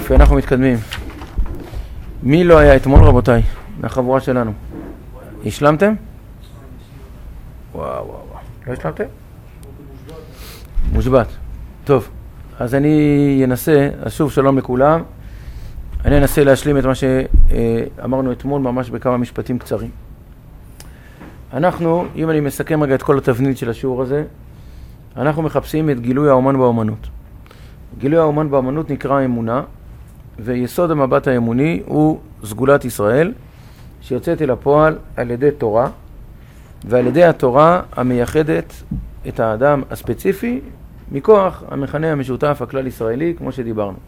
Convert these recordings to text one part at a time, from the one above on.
יופי, אנחנו מתקדמים. מי לא היה אתמול, רבותיי, מהחבורה שלנו? השלמתם? וואו. לא השלמתם? מושבת. טוב, אז אני אנסה, אז שוב שלום לכולם. אני אנסה להשלים את מה שאמרנו אתמול ממש בכמה משפטים קצרים. אנחנו, אם אני מסכם רגע את כל התבנית של השיעור הזה, אנחנו מחפשים את גילוי האומן באומנות. גילוי האומן באומנות נקרא אמונה, ויסוד המבט האמוני הוא סגולת ישראל, שיוצאת אל הפועל על ידי תורה, ועל ידי התורה המייחדת את האדם הספציפי מכוח המכנה המשותף הכלל ישראלי, כמו שדיברנו.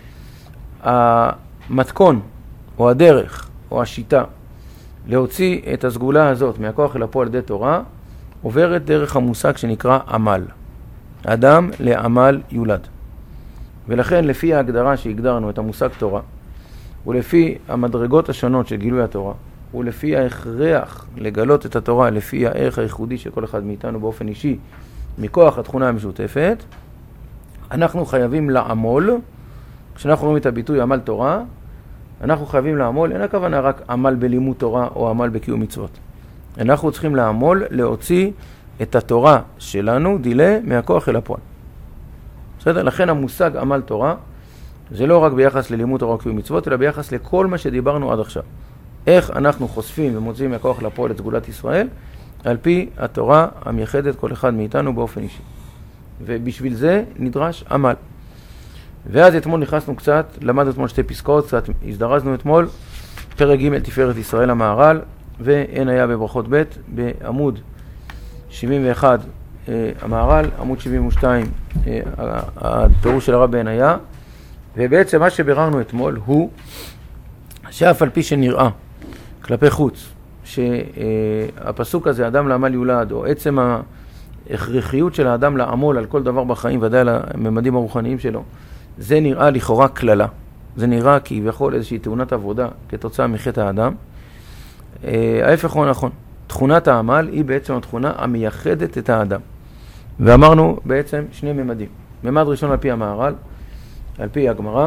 המתכון או הדרך או השיטה להוציא את הסגולה הזאת מהכוח אל הפועל על ידי תורה עוברת דרך המושג שנקרא עמל. אדם לעמל יולד. ולכן לפי ההגדרה שהגדרנו את המושג תורה, ולפי המדרגות השונות של גילוי התורה, ולפי ההכרח לגלות את התורה לפי הערך הייחודי של כל אחד מאיתנו באופן אישי, מכוח התכונה המשותפת, אנחנו חייבים לעמול. כשאנחנו רואים את הביטוי עמל תורה, אנחנו חייבים לעמול, אין הכוונה רק עמל בלימוד תורה או עמל בקיום מצוות. אנחנו צריכים לעמול להוציא את התורה שלנו, דילה, מהכוח אל הפועל. בסדר? לכן המושג עמל תורה זה לא רק ביחס ללימוד תורה או קיום מצוות, אלא ביחס לכל מה שדיברנו עד עכשיו. איך אנחנו חושפים ומוצאים מהכוח לפועל את סגולת ישראל, על פי התורה המייחדת כל אחד מאיתנו באופן אישי. ובשביל זה נדרש עמל. ואז אתמול נכנסנו קצת, למדנו אתמול שתי פסקאות, קצת הזדרזנו אתמול, פרק ג' תפארת ישראל המהר"ל, ואין היה בברכות ב' בעמוד 71 המהר"ל, עמוד 72 הפירוש של הרב אין היה. ובעצם מה שביררנו אתמול הוא שאף על פי שנראה כלפי חוץ שהפסוק הזה, אדם לעמל יולד, או עצם ההכרחיות של האדם לעמול על כל דבר בחיים, ודאי על הממדים הרוחניים שלו, זה נראה לכאורה כללה. זה נראה כביכול איזושהי תאונת עבודה כתוצאה מחטא האדם. ההפך הוא נכון. תכונת העמל היא בעצם התכונה המייחדת את האדם. ואמרנו בעצם שני ממדים. ממד ראשון על פי המהר"ל, על פי הגמרא,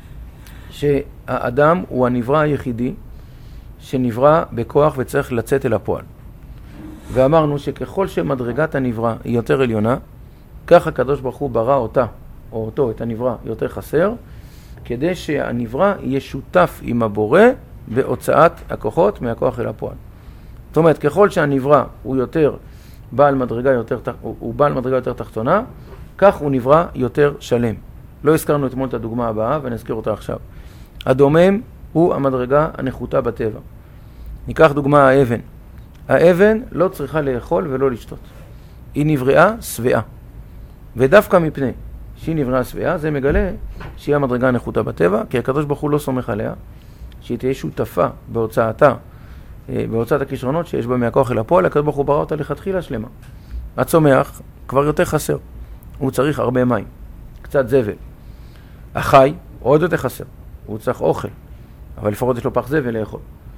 שהאדם הוא הנברא היחידי שנברא בכוח וצריך לצאת אל הפועל. ואמרנו שככל שמדרגת הנברא היא יותר עליונה, כך הקדוש ברוך הוא ברא אותה, או אותו, את הנברא, יותר חסר, כדי שהנברא יהיה שותף עם הבורא בהוצאת הכוחות מהכוח אל הפועל. זאת אומרת, ככל שהנברא הוא יותר בעל מדרגה יותר תחתונה, כך הוא נברא יותר שלם. לא הזכרנו אתמול את הדוגמה הבאה ונזכיר אותה עכשיו. הדומם הוא המדרגה הנחותה בטבע. ניקח דוגמה האבן. האבן לא צריכה לאכול ולא לשתות. היא נבראה שבעה. ודווקא מפני שהיא נבראה שבעה, זה מגלה שהיא המדרגה הנחותה בטבע, כי הקדוש ברוך הוא לא סומך עליה, שהיא תהיה שותפה בהוצאת הכישרונות שיש בה מהכוח אל הפועל. הקדוש ברוך הוא ברא אותה לכתחילה שלמה. הצומח כבר יותר חסר. הוא צריך הרבה מים, קצת זבל. החי עוד יותר חסר. הוא צריך אוכל, אבל לפחות יש לו פח זבל לאכול.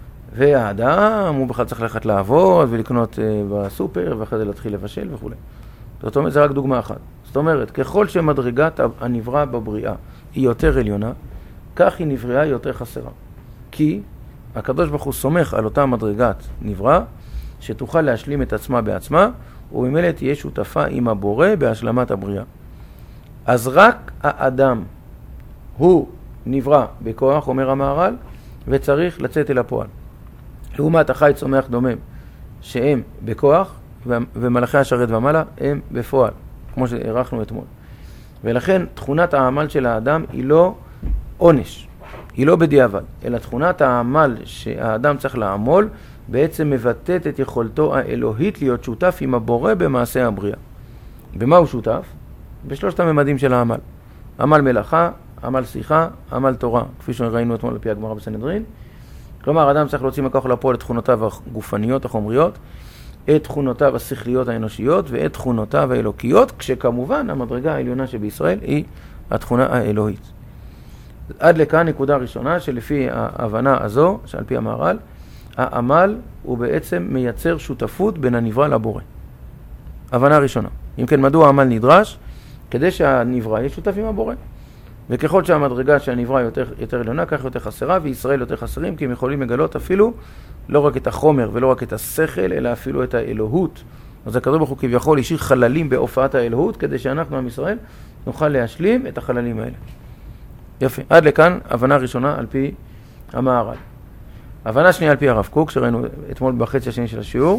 והאדם הוא בכלל צריך ללכת לעבוד ולקנות בסופר, ואחרי זה להתחיל לבשל וכו'. זאת אומרת, זה רק דוגמה אחת. זאת אומרת, ככל שמדרגת הנברא בבריאה היא יותר עליונה, כך היא נבראה יותר חסרה. כי הקדוש ברוך הוא סומך על אותה מדרגת נברא, שתוכל להשלים את עצמה בעצמה, וממילא תהיה שותפה עם הבורא בהשלמת הבריאה. אז רק האדם הוא נברא בכוח, אומר המהר"ל, וצריך לצאת אל הפועל. לעומת החי צומח דומם, שהם בכוח, ומלאכי השרת ומעלה הם בפועל, כמו שהערכנו אתמול. ולכן תכונת העמל של האדם היא לא עונש, היא לא בדיעבד, אלא תכונת העמל שהאדם צריך לעמול, בעצם מבטאת את יכולתו האלוהית להיות שותף עם הבורא במעשה הבריאה. במה הוא שותף? בשלושת הממדים של העמל. עמל מלאכה, עמל שיחה, עמל תורה, כפי שראינו אתמול על פי הגמרא בסנהדרין. כלומר, האדם צריך להוציא מכוח לפועל את תכונותיו הגופניות, החומריות, את תכונותיו השכליות האנושיות ואת תכונותיו האלוקיות, כשכמובן המדרגה העליונה שבישראל היא התכונה האלוהית. עד לכאן נקודה ראשונה שלפי ההבנה הזו, שעל פי המהר"ל, העמל הוא בעצם מייצר שותפות בין הנברא לבורא. הבנה ראשונה. אם כן, מדוע העמל נדרש? כדי שהנברא יהיה שותף עם הבורא. וככל שהמדרגה שהנברא יותר עליונה, כך יותר חסרה, וישראל יותר חסרים, כי הם יכולים לגלות אפילו לא רק את החומר ולא רק את השכל, אלא אפילו את האלוהות. אז הקדוש ברוך הוא כביכול השאיר חללים בהופעת האלוהות, כדי שאנחנו עם ישראל נוכל להשלים את החללים האלה. יפה. עד לכאן הבנה ראשונה על פי המהר"ל. הבנה שנייה על פי הרב קוק, שראינו אתמול בחצי השני של השיעור,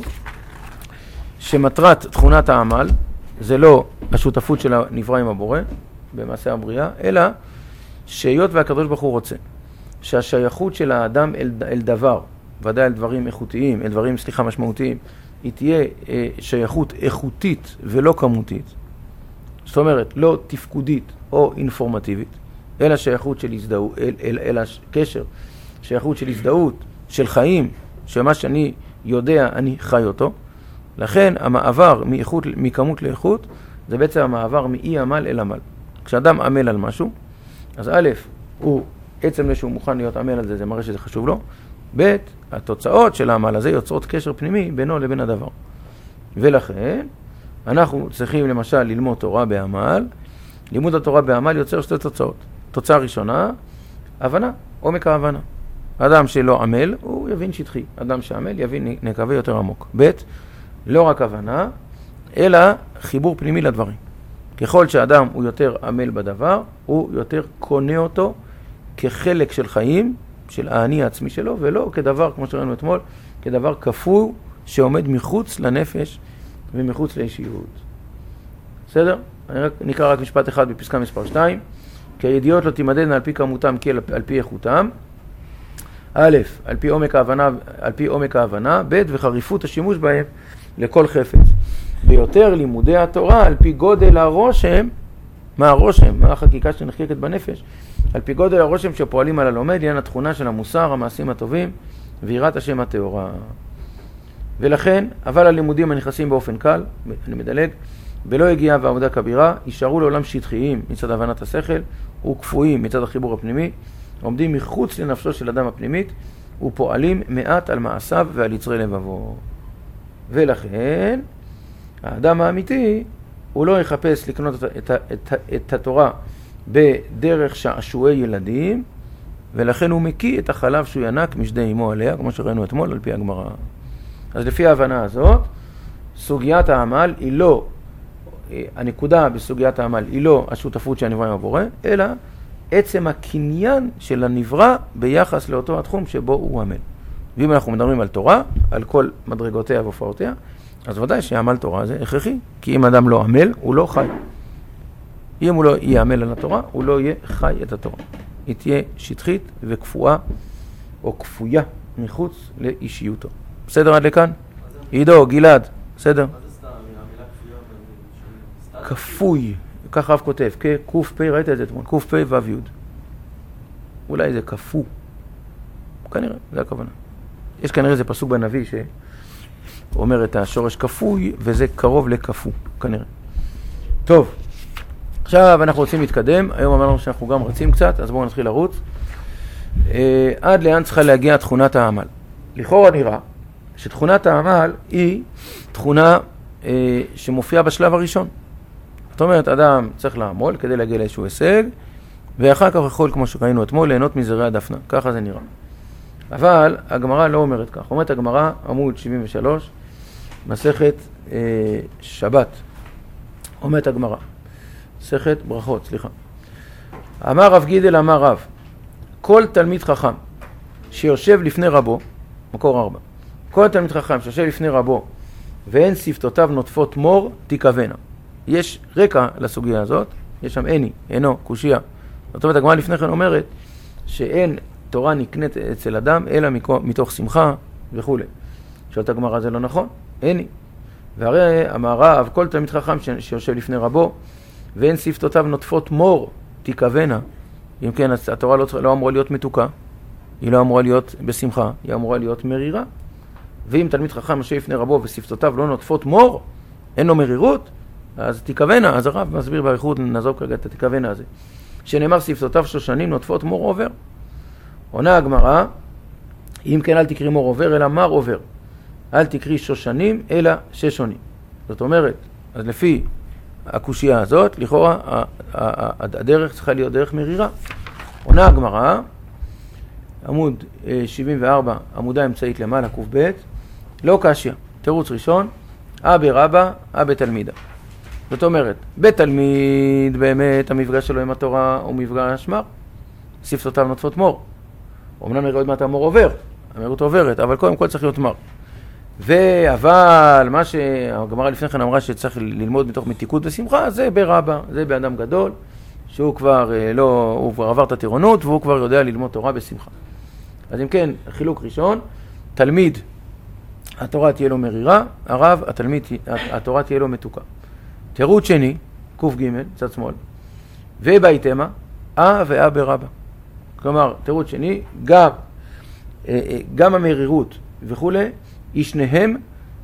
שמטרת תכונת העמל זה לא השותפות של הנברא עם הבורא במעשה הבריאה, אלא שהיות והקדוש ברוך הוא רוצה שהשייכות של האדם אל דבר, ודאי אל דברים איכותיים, אל דברים משמעותיים, היא תהיה שייכות איכותית ולא כמותית. זאת אומרת, לא תפקודית או אינפורמטיבית, אלא שייכות של הזדהות, אלא קשר, שייכות של הזדהות, של חיים, שמה שאני יודע אני חי אותו. לכן המעבר מכמות לאיכות זה בעצם המעבר מאי עמל אל עמל. כשאדם עמל על משהו, אז א', הוא עצם שהוא מוכן להיות עמל על זה, זה מראה שזה חשוב לו. ב', התוצאות של העמל הזה יוצרות קשר פנימי בינו לבין הדבר. ולכן אנחנו צריכים למשל ללמוד תורה בעמל. לימוד התורה בעמל יוצר שתי תוצאות. תוצאה ראשונה, הבנה, עומק ההבנה. אדם שלא עמל, הוא יבין שטחי. אדם שעמל יבין נקווה יותר עמוק. ב', לא רק הבנה, אלא חיבור פנימי לדברים. ככל שאדם הוא יותר עמל בדבר, הוא יותר קונה אותו כחלק של חיים, של האני העצמי שלו, ולא כדבר, כמו שראינו אתמול, כדבר כפוי שעומד מחוץ לנפש ומחוץ לאישיות. בסדר? אני נקרא רק משפט אחד בפסקה מספר 2. כי הידיעות לא תימדדנה על פי כמותם כי על פי איכותם. א', על פי עומק ההבנה, ב', וחריפות השימוש בהם לכל חפץ. ביותר לימודי התורה על פי גודל הרושם, מה הרושם? מה החקיקה שנחקקת בנפש? על פי גודל הרושם שפועלים על הלומד, לעניין התכונה של המוסר, המעשים הטובים, ויראת השם הטהורה. ולכן, אבל הלימודים הנכנסים באופן קל, אני מדלג, בלא הגיעה ועבודה כבירה, יישארו לעולם שטחיים מצד הבנת השכל, וכפויים מצד החיבור הפנימי, עומדים מחוץ לנפשו של אדם הפנימית, ופועלים מעט על מעשיו ועל יצרי לבבו. ולכן, האדם האמיתי, הוא לא יחפש לקנות את התורה בדרך שעשועי ילדים, ולכן הוא מקיא את החלב שהוא ינק משדה אמו עליה, כמו שראינו אתמול על פי הגמרא. אז לפי ההבנה הזאת, סוגיית העמל היא לא, הנקודה בסוגיית העמל היא לא השותפות שהנברא עם הבורא, אלא עצם הקניין של הנברא ביחס לאותו התחום שבו הוא עמל. ואם אנחנו מדברים על תורה, על כל מדרגותיה והופעותיה, אז ודאי שעמל תורה זה הכרחי, כי אם אדם לא עמל, הוא לא חי. אם הוא לא יעמל על התורה, הוא לא יהיה חי את התורה. היא תהיה שטחית וכפויה, או כפויה מחוץ לאישיותו. בסדר עד לכאן? עידו, גלעד, בסדר? כפוי, כך רב כותב, כקוף פי, ראית את זה אתמול, קוף פי וו יוד. אולי זה כפו. כנראה, זה הכוונה. יש כנראה איזה פסוק בנביא שאומר את השורש כפוי, וזה קרוב לכפו, כנראה. טוב, עכשיו אנחנו רוצים להתקדם, היום אמרנו שאנחנו גם רצים קצת, אז בואו נתחיל לרוץ. עד לאן צריכה להגיע תכונת העמל? לכאורה נראה שתכונת העמל היא תכונה שמופיעה בשלב הראשון. זאת אומרת, אדם צריך לעמול כדי להגיע לאיזשהו הישג, ואחר כך יכול, כמו שראינו אתמול, ליהנות מזרעי הדפנה. ככה זה נראה. אבל הגמרא לא אומרת כך. אומרת הגמרא, עמוד 73, מסכת שבת. אומרת הגמרא, מסכת ברכות, סליחה. אמר רב גידל, אמר רב, כל תלמיד חכם שיושב לפני רבו, מקור 4, כל תלמיד חכם שיושב לפני רבו, ואין שפתותיו נוטפות מור, תיכוונה. יש רקע לסוגיה הזאת, יש שם אינו, קושיה. זאת אומרת, הגמרא לפני כן אומרת שאין תורה נקנית אצל אדם, אלא מתוך שמחה וכו'. שואלת הגמרא, זה לא נכון? איני. והרי אמר רב, כל תלמיד חכם שיושב לפני רבו, ואין שפתותיו נוטפות מור, תיכוונה. אם כן, התורה לא אמורה להיות מתוקה, היא לא אמורה להיות בשמחה, היא אמורה להיות מרירה. ואם תלמיד חכם יושב לפני רבו ושפתותיו לא נוטפות מור, אין לו מרירות, אז תיכוונה. אז הרב מסביר באריכות, נעזוב כרגע את התיכוונה הזה. שנאמר שפתותיו שושנים נוטפות מור עובר. עונה הגמרא, אם כן אל תקרי מור עובר, אלא מר עובר. אל תקרי שושנים, אלא ששונים. זאת אומרת, אז לפי הקושייה הזאת, לכאורה הדרך צריכה להיות דרך מרירה. עונה הגמרא, עמוד 74, עמודה אמצעית למעלה, קוף ב', לא קשיא. תירוץ ראשון, אבא רבא, אבא תלמידה. זאת אומרת, בתלמיד באמת המפגש שלו עם התורה הוא מפגש מר. שפתותיו נוטפות מור. אמנם נראה עוד מעט המור עובר, המהירות עוברת, אבל קודם כל צריך להיות מר. אבל מה שהגמרא לפני כן אמרה שצריך ללמוד מתוך מתיקות ושמחה, זה ברבא, זה באדם גדול, שהוא כבר הוא כבר עבר את הטירונות, והוא כבר יודע ללמוד תורה בשמחה. אז אם כן, חילוק ראשון, תלמיד, התורה תהיה לו מרירה, הרב, התורה תהיה לו מתוקה. תירוץ שני, קוף ג' צד שמאל, ובהתאמה, ואה ברבא. כלומר, תירוץ שני, גם המרירות וכו', ישניהם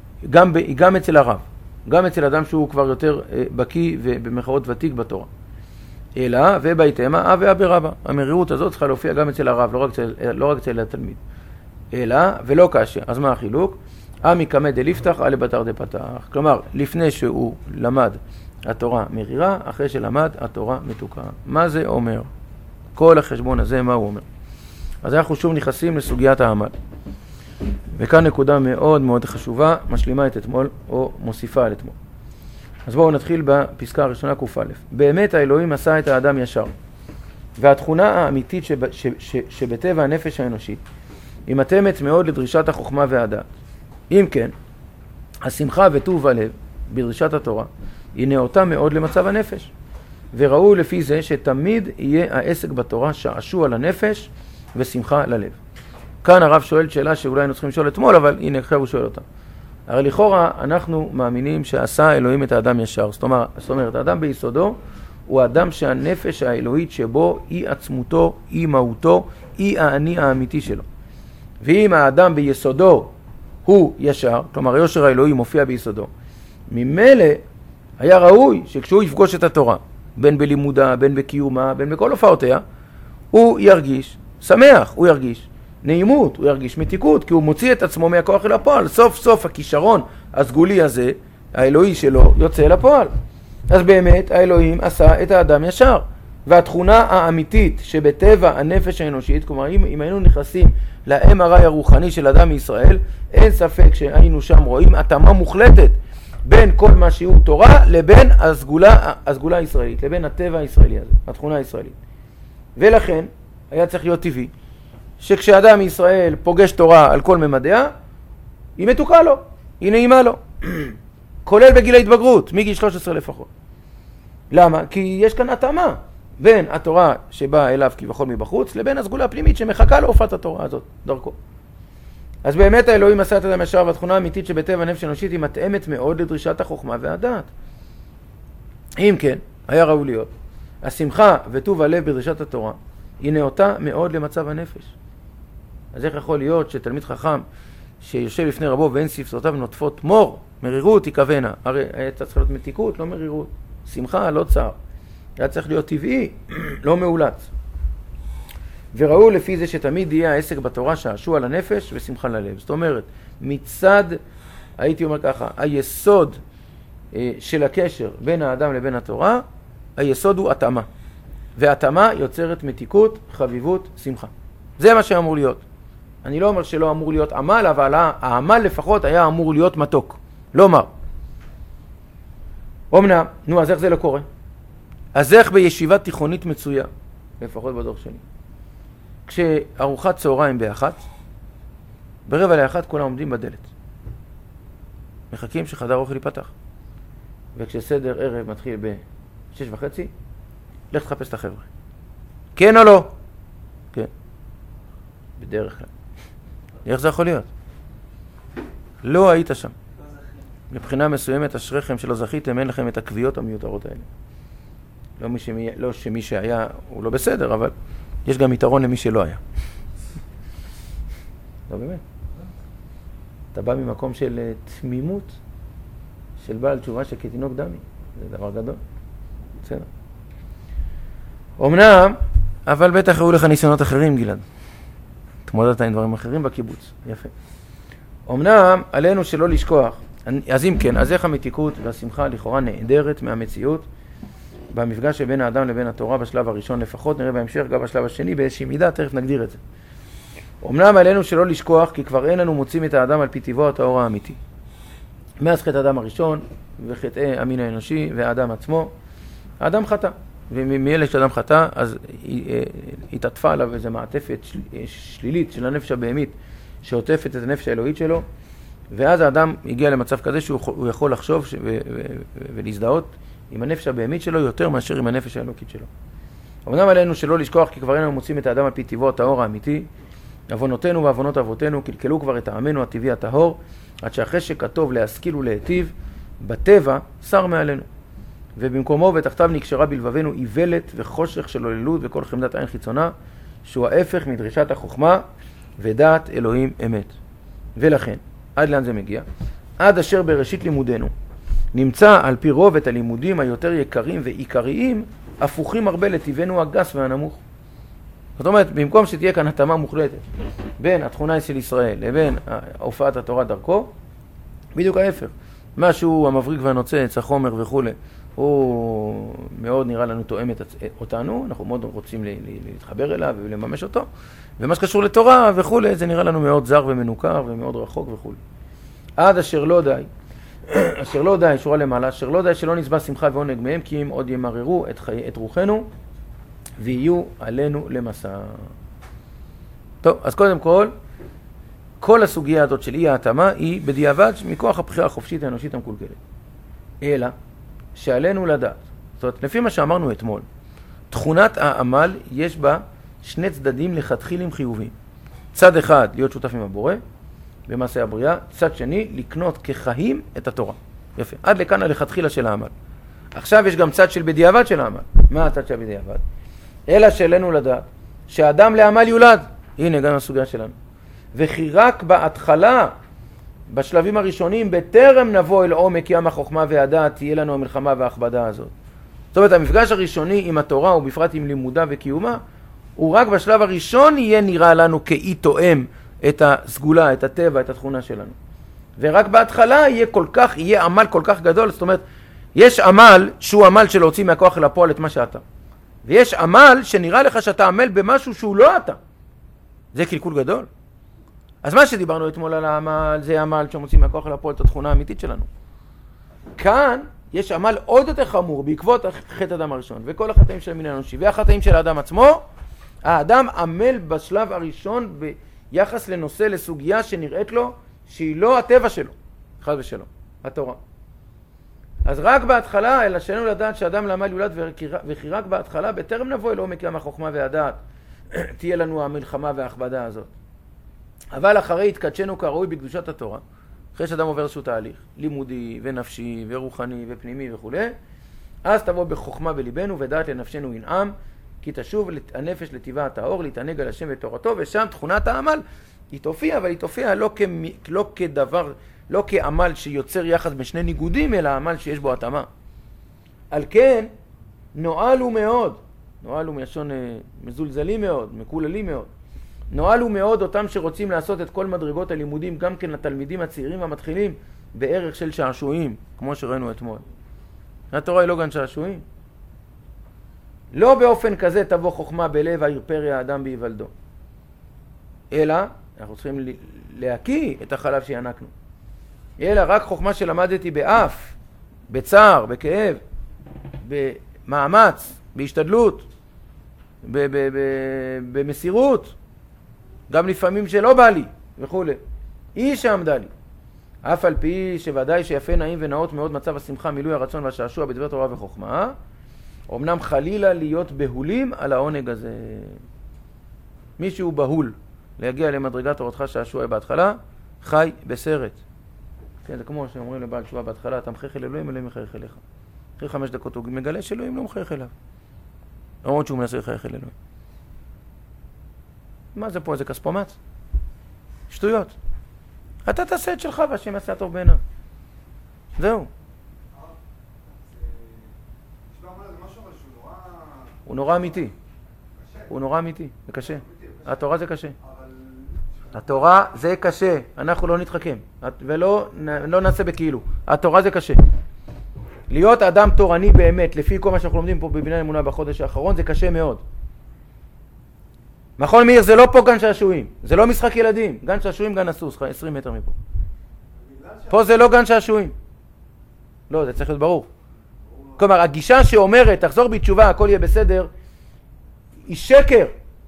גם אצל הרב, גם אצל אדם שהוא כבר יותר בקי ובמחאות ותיק בתורה. אלא, ובהתאמה, ואה ברבא. המרירות הזאת צריכה להופיע גם אצל הרב, לא רק אצל התלמיד. אלא, ולא קשיא. אז מה החילוק? מקמא דליפתח, לבתר דפתח. כלומר, לפני שהוא למד התורה מרירה, אחרי שלמד התורה מתוקה. מה זה אומר? כל החשבון הזה, מה הוא אומר? אז אנחנו שוב נכנסים לסוגיית העמל. וכאן נקודה מאוד מאוד חשובה, משלימה את אתמול, או מוסיפה על אתמול. אז בואו נתחיל בפסקה הראשונה ק"א. באמת האלוהים עשה את האדם ישר. והתכונה האמיתית שבטבע הנפש האנושית, היא מתאמת מאוד לדרישת החוכמה והדעת. אם כן, השמחה וטוב הלב בדרישת התורה, היא נאותה מאוד למצב הנפש. וראו לפי זה שתמיד יהיה העסק בתורה שעשוע לנפש ושמחה ללב. כאן הרב שואל שאלה שאולי היינו צריכים לשאול אתמול, אבל הנה עכשיו הוא שואל אותה. הרי לכאורה אנחנו מאמינים שעשה אלוהים את האדם ישר. זאת אומרת, האדם ביסודו הוא האדם שהנפש האלוהית שבו היא עצמותו, היא מהותו, היא האני האמיתי שלו. ואם האדם ביסודו הוא ישר, כלומר היושר האלוהי מופיע ביסודו, ממילא היה ראוי שכשהוא יפגוש את התורה, בין בלימודה, בין בקיומה, בין בכל הופעותיה, הוא ירגיש שמח, הוא ירגיש נעימות, הוא ירגיש מתיקות, כי הוא מוציא את עצמו מהכוח אל הפועל. סוף סוף הכישרון הסגולי הזה, האלוהי שלו, יוצא אל הפועל. אז באמת האלוהים עשה את האדם ישר. והתכונה האמיתית שבטבע הנפש האנושית, כלומר אם היינו נכנסים ל-MRI הרוחני של אדם מישראל, אין ספק שהיינו שם רואים התאמה מוחלטת בין כל מה שהוא תורה לבין הסגולה הישראלית, לבין הטבע הישראלי הזה, התכונה הישראלית. ולכן היה צריך להיות טבעי שכשאדם מישראל פוגש תורה על כל ממדיה, היא מתוקה לו, היא נעימה לו, כולל בגיל ההתבגרות, מגיל 13 לפחות. למה? כי יש כאן התאמה בין התורה שבאה אליו כביכול מבחוץ, לבין הסגולה הפנימית שמחכה להופעת התורה הזאת, דרכו. אז באמת האלוהים עשה את האדם ישר, והתכונה האמיתית שבטבע הנפש האנושית היא מתאמת מאוד לדרישת החוכמה והדעת. אם כן, היה ראוי להיות. השמחה וטוב הלב בדרישת התורה היא נאותה מאוד למצב הנפש. אז איך יכול להיות שתלמיד חכם שיושב לפני רבו ואין שפתותיו נוטפות מור, מרירות יקוונה? הרי הייתה צריכה להיות מתיקות, לא מרירות. שמחה, לא צער. היה צריך להיות טבעי, לא מאולץ. וראו לפי זה שתמיד יהיה העסק בתורה שעשוע לנפש ושמחה ללב. זאת אומרת, מצד, הייתי אומר ככה, היסוד של הקשר בין האדם לבין התורה, היסוד הוא התאמה. והתאמה יוצרת מתיקות, חביבות, שמחה. זה מה שאמור להיות. אני לא אומר שלא אמור להיות עמל, אבל העמל לפחות היה אמור להיות מתוק. לא מר. אומנם, אז איך זה לא קורה? אז איך בישיבה תיכונית מצויה, לפחות בדור שלי, כשארוחת צהריים באחת, ברבע לאחת כולם עומדים בדלת. מחכים שחדר אוכל ייפתח. וכשסדר ערב מתחיל ב6:30, לך תחפש את החבר'ה. כן או לא? כן. בדרך כלל. איך זה יכול להיות? לא היית שם. מבחינה מסוימת אשריכם שלא זכיתם, אין לכם את הקביעות המיותרות האלה. לא שמי שהיה הוא לא בסדר, אבל יש גם יתרון למי שלא היה. לא באמת. אתה בא ממקום של תמימות, של בעל תשובה שכתינוק דמי. זה דבר גדול. בסדר. אמנם, אבל בטח ראו לך ניסיונות אחרים, גלעד. תמודדת עם דברים אחרים בקיבוץ. יפה. אמנם, עלינו שלא לשכוח אז אם כן, אז איך המתיקות והשמחה לכאורה נעדרת מהמציאות במפגש שבין האדם לבין התורה בשלב הראשון לפחות, נראה בהמשך גם בשלב השני באיזושהי מידה, תכף נגדיר את זה. אמנם עלינו שלא לשכוח כי כבר אין לנו מוצאים את האדם על פי טבעו הטהור האמיתי. מאז חטא האדם הראשון וחטאי המין האנושי והאדם עצמו, האדם חטא. ומאלה שאדם חטא, אז התעטפה עליו איזו מעטפת שלילית של הנפש הבהמית שעוטפת את הנפש האלוהית שלו, ואז האדם הגיע למצב כזה שהוא יכול לחשוב ולהזדהות עם הנפש הבהמית שלו יותר מאשר עם הנפש האלוקית שלו. אמנם עלינו שלא לשכוח כי כבר אין לנו מוצאים את האדם על פי טבעו הטהור האמיתי, עוונותינו ועוונות אבותינו קלקלו כבר את העמנו הטבעי הטהור, עד שהחשק הטוב להשכיל ולהיטיב בטבע שר מעלינו. ובמקומו ותחתיו נקשרה בלבבנו איוולת וחושך של עוללות וכל חמדת עין חיצונה, שהוא ההפך מדרישת החוכמה ודעת אלוהים אמת. ולכן, עד לאן זה מגיע? עד אשר בראשית לימודנו נמצא על פי רוב את הלימודים היותר יקרים ועיקריים הפוכים הרבה לטבענו הגס והנמוך. זאת אומרת, במקום שתהיה כאן התאמה מוחלטת בין התכונה של ישראל לבין הופעת התורה דרכו, בדיוק ההפך. משהו המבריק והנוצץ, החומר וכו', הוא מאוד נראה לנו תואם אותנו, אנחנו מאוד רוצים להתחבר אליו ולממש אותו, ומה שקשור לתורה וכו', זה נראה לנו מאוד זר ומנוכר ומאוד רחוק וכו'. עד אשר לא די, אשר לא די, שורה למעלה, אשר לא די שלא נצבע שמחה ועונג מהם, כי הם עוד ימררו את רוחנו ויהיו עלינו למסע. טוב, אז קודם כל הסוגיה הזאת של אי ההתאמה היא בדיעבד מכוח הבחירה החופשית האנושית המקולקלת. אלא שעלינו לדעת, זאת אומרת, לפי מה שאמרנו אתמול, תכונת העמל יש בה שני צדדים לכתחילים חיוביים. צד אחד, להיות שותף עם הבורא, במעשה הבריאה, צד שני, לקנות כחיים את התורה. יפה. עד לכאן הלכתחילה של העמל. עכשיו יש גם צד של בדיעבד של העמל. מה הצד של בדיעבד? אלא שעלינו לדעת שהאדם לעמל יולד. הנה גם הסוגיה שלנו. וכי רק בהתחלה, בשלבים הראשונים, בטרם נבוא אל עומק ים החוכמה והדעת, תהיה לנו המלחמה וההכבדה הזאת. זאת אומרת, המפגש הראשוני עם התורה, ובפרט עם לימודה וקיומה, הוא רק בשלב הראשון יהיה נראה לנו כאי תואם את הסגולה, את הטבע, את התכונה שלנו. ורק בהתחלה יהיה עמל כל כך גדול, זאת אומרת, יש עמל שהוא עמל של להוציא מהכוח אל הפועל את מה שאתה. ויש עמל שנראה לך שאתה עמל במשהו שהוא לא אתה. זה קלקול גדול. אז מה שדיברנו אתמול על העמל, זה עמל שמוציא מהכוח אל הפועל את התכונה האמיתית שלנו. כאן יש עמל עוד יותר חמור בעקבות חטא האדם הראשון, וכל החטאים של המין האנושי, והחטאים של האדם עצמו. האדם עמל בשלב הראשון ביחס לנושא, לסוגיה שנראית לו שהיא לא הטבע שלו, חד ושלום, התורה. אז רק בהתחלה, אלא שעלינו לדעת שאדם לעמל יולד, וכי רק בהתחלה, בטרם נבוא אל עומק ים החוכמה והדעת, תהיה לנו המלחמה וההכבדה הזאת. אבל אחרי התקדשנו כראוי בקדושת התורה, אחרי שאדם עובר איזשהו תהליך, לימודי ונפשי ורוחני ופנימי וכו', אז תבוא בחוכמה בליבנו ודעת לנפשנו ינעם, כי תשוב הנפש לטבעה הטהור, להתענג על השם ותורתו, ושם תכונת העמל היא תופיע, אבל היא תופיע לא כדבר, לא כעמל שיוצר יחד בשני ניגודים, אלא עמל שיש בו התאמה. על כן, נועלו מאוד, נועלו מלשון מזולזלים מאוד, מקוללים מאוד, נועלו מאוד אותם שרוצים לעשות את כל מדרגות הלימודים, גם כן לתלמידים הצעירים והמתחילים, בערך של שעשועים, כמו שראינו אתמול. התורה היא לא גן שעשועים. לא באופן כזה תבוא חוכמה בלב הירפריה האדם בהיוולדו. אלא, אנחנו צריכים להקיא את החלב שינקנו. אלא רק חוכמה שלמדתי באף, בצער, בכאב, במאמץ, בהשתדלות, במסירות, גם לפעמים שלא בא לי וכו'. היא שעמדה לי. אף על פי שוודאי שיפה נעים ונאות מאוד מצב השמחה, מילוי הרצון והשעשוע בדבר תורה וחוכמה, אמנם חלילה להיות בהולים על העונג הזה. מישהו בהול להגיע למדרגת תורתך שעשוע בהתחלה, חי בסרט. כן, זה כמו שאומרים לבעל תשובה בהתחלה, אתה מחייך אל אלוהים, אלוהים מחייך אליך. אחרי 5 דקות הוא מגלה שאלוהים לא מחייך אליו. למרות שהוא מנסה לחייך אל אלוהים. מה זה פה? זה כספומט? שטויות. אתה תעשה את שלך והשם יעשה טוב בעיניו. זהו. הוא נורא אמיתי. הוא נורא אמיתי. זה קשה. התורה זה קשה. התורה זה קשה, אנחנו לא נתחכם, ולא נעשה בכאילו. התורה זה קשה. להיות אדם תורני באמת, לפי כל מה שאנחנו לומדים פה בבניין אמונה בחודש האחרון, זה קשה מאוד. מכון מאיר זה לא פה גן שעשועים, זה לא משחק ילדים, גן שעשועים גן הסוס, 20 מטר מפה. פה זה לא גן שעשועים. לא, זה צריך להיות ברור. כלומר, הגישה שאומרת, תחזור בתשובה, הכל יהיה בסדר, היא שקר.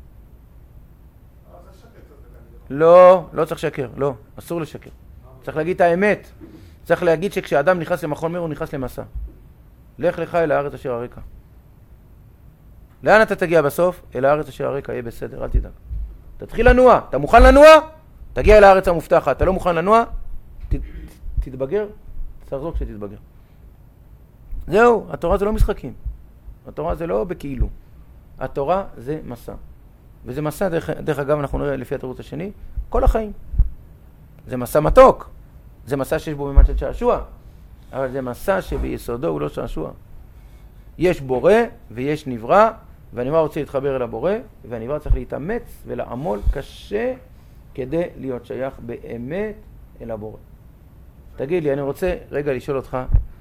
לא, לא צריך שקר, לא, אסור לשקר. צריך להגיד את האמת. צריך להגיד שכשאדם נכנס למכון מאיר הוא נכנס למסע. לך לך אל הארץ אשר הרקע. לאן אתה תגיע בסוף? אל הארץ אשר הרקע, יהיה בסדר, אל תדאג. תתחיל לנוע, אתה מוכן לנוע? תגיע אל הארץ המובטחת. אתה לא מוכן לנוע? תתבגר, תחזור כשתתבגר. זהו, התורה זה לא משחקים. התורה זה לא בכאילו. התורה זה מסע. וזה מסע, דרך אגב, אנחנו נראה לפי התירוץ השני, כל החיים. זה מסע מתוק. זה מסע שיש בו ממד של שעשוע. אבל זה מסע שביסודו הוא לא שעשוע. יש בורא ויש נברא, והנברא רוצה להתחבר אל הבורא, והנברא צריך להתאמץ ולעמול קשה כדי להיות שייך באמת אל הבורא. תגיד לי, אני רוצה רגע לשאול אותך,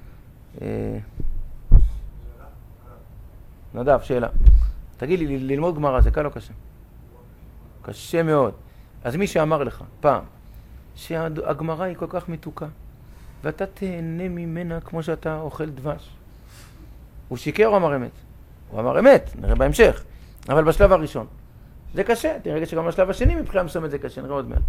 נדב, שאלה. תגיד לי, ללמוד גמרא זה קל או קשה? קשה מאוד. אז מי שאמר לך פעם שהגמרא היא כל כך מתוקה, ואתה תהנה ממנה כמו שאתה אוכל דבש, הוא שיקר או אמר אמת? הוא אמר אמת, נראה בהמשך. אבל בשלב הראשון זה קשה. תראה שגם בשלב השני מבחינה מסוימת זה קשה, נראה עוד מעט.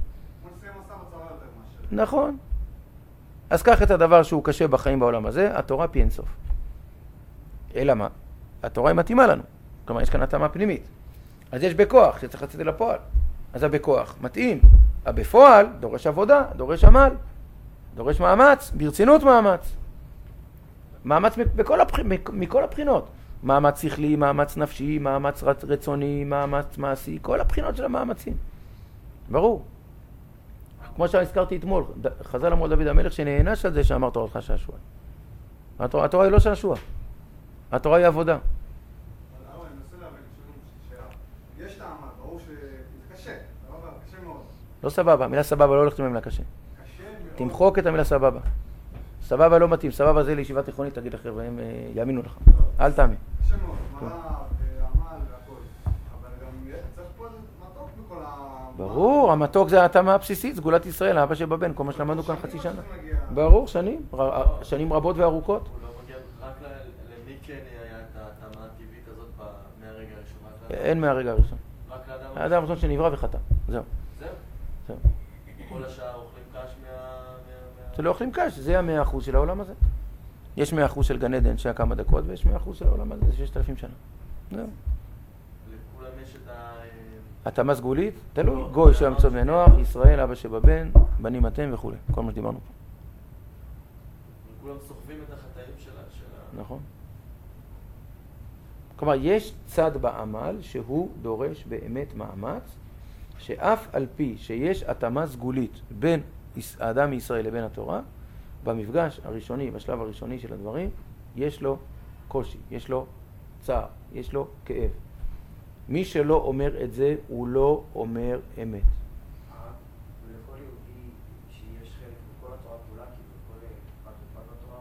נכון. אז קח את הדבר שהוא קשה בחיים בעולם הזה, התורה פי אינסוף. אלא מה? התורה היא מתאימה לנו. כלומר, יש כאן התאמה פנימית. אז יש בכוח שצריך לצאת אל הפועל. אז הבכוח מתאים. הבפועל דורש עבודה, דורש עמל, דורש מאמץ, ברצינות מאמץ. מאמץ מכל הבחינות. מאמץ שכלי, מאמץ נפשי, מאמץ רצוני, מאמץ מעשי, כל הבחינות של המאמצים. ברור. כמו שהזכרתי אתמול, חז"ל אמרו דוד המלך שנענש על זה שאמר תורתך שעשוע. התורה היא לא שעשוע. התורה היא עבודה. יש טעם, ברור שזה קשה, סבבה, קשה מאוד. לא סבבה, המילה סבבה לא הולכת עם המילה קשה. תמחוק את המילה סבבה. סבבה לא מתאים, סבבה זה לישיבה תיכונית, תגיד אחר, והם יאמינו לך. אל תאמין. קשה מאוד, מראה ועמל והכל. אבל גם צריך פה מתוק בכל ברור, המתוק זה ההתאמה הבסיסית, סגולת ישראל, האבא שבבן, כל מה שלמדנו כאן חצי שנה. ברור, שנים רבות וארוכות. הוא לא מגיע רק למי כן היה את ההתאמה הטבעית הזאת מהרגע הראשון? אין מהרגע הראשון. רק לאדם הראשון? האדם הראשון שנברא וחטא. זהו. זהו? כל השאר אוכלים קש זה לא אוכלים קש, זה 100% של העולם הזה. יש 100% של גן עדן שהיה כמה דקות, ויש 100% של העולם הזה, זה 6,000 שנה. זהו. לכולם יש את התאמה סגולית, תלוי, גוי שאמצוא מנוח, ישראל, אבא שבבן, בנים אתם וכו'. כל מה שדיברנו פה. וכולם סוחבים את החטאים שלה. נכון. כלומר, יש צד בעמל שהוא דורש באמת מאמץ, שאף על פי שיש התאמה סגולית בין האדם מישראל לבין התורה, במפגש הראשוני, בשלב הראשוני של הדברים, יש לו קושי, יש לו צער, יש לו כאב. מי שלא אומר את זה, הוא לא אומר אמת. ולכל יהודי שיש חלק בכל התורה כולה, כי בכל התורה...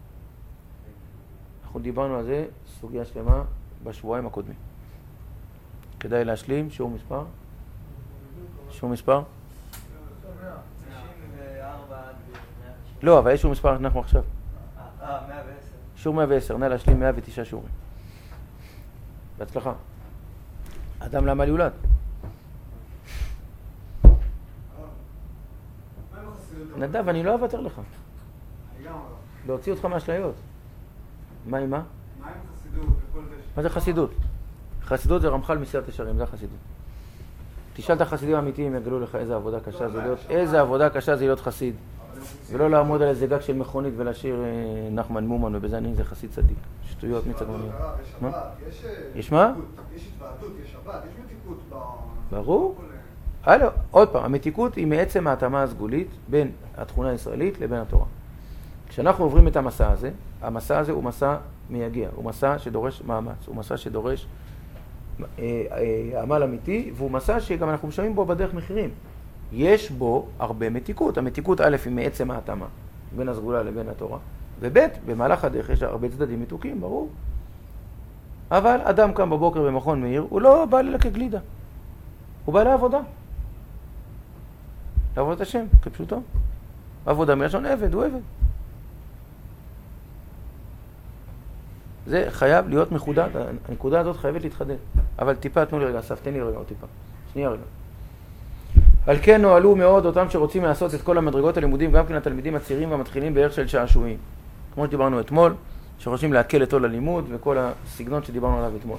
אנחנו דיברנו על זה, סוגיה שלמה, בשבועיים הקודמים. כדאי להשלים, שיעור מספר? שיעור מספר? 94 עד 100. לא, אבל יש שיעור מספר אנחנו עכשיו. 110. שיעור 110, נא להשלים 109 שיעורים. בהצלחה. אדם לעמל יולד. נדב, אני לא אוותר לך. אני גם לא. להוציא אותך מהאשליות. מה עם מה? מה עם חסידות וכל זה? מה זה חסידות? חסידות זה רמח"ל מסילת ישרים, זה החסידות. תשאל את החסידים האמיתיים, יגלו לך איזה עבודה קשה זה להיות, איזה עבודה קשה זה להיות חסיד. ולא לעמוד על איזה גג של מכונית ולשיר נחמן מומן ובזה אני זה חסיד צדיק. שטויות מצגמניות. מה? יש מה? יש התוועדות, יש שבת, יש מתיקות. ברור. הלו, עוד פעם, המתיקות היא מעצם ההתאמה הסגולית בין התכונה הישראלית לבין התורה. כשאנחנו עוברים את המסע הזה הוא מסע מייגע, הוא מסע שדורש מאמץ, הוא מסע שדורש עמל אמיתי, והוא מסע שגם אנחנו משלמים בו בדרך מחירים. יש בו הרבה מתיקות. המתיקות א' היא מעצם ההתאמה בין הסגולה לבין התורה, וב' במהלך הדרך יש הרבה צדדים מתוקים, ברור. אבל אדם קם בבוקר במכון מאיר, הוא לא בא ללקק גלידה, הוא בא לעבודה. לעבודת השם, כפשוטו. עבודה מלשון עבד, הוא עבד. זה חייב להיות מחודד, הנקודה הזאת חייבת להתחדד. אבל טיפה, תנו לי רגע, אסף, תן לי רגע עוד טיפה. שנייה רגע. על כן נועלו מאוד אותם שרוצים לעשות את כל המדרגות הלימודים, גם כן התלמידים הצעירים והמתחילים בערך של שעשועים. כמו שדיברנו אתמול, שחושבים להקל את עול הלימוד וכל הסגנון שדיברנו עליו אתמול.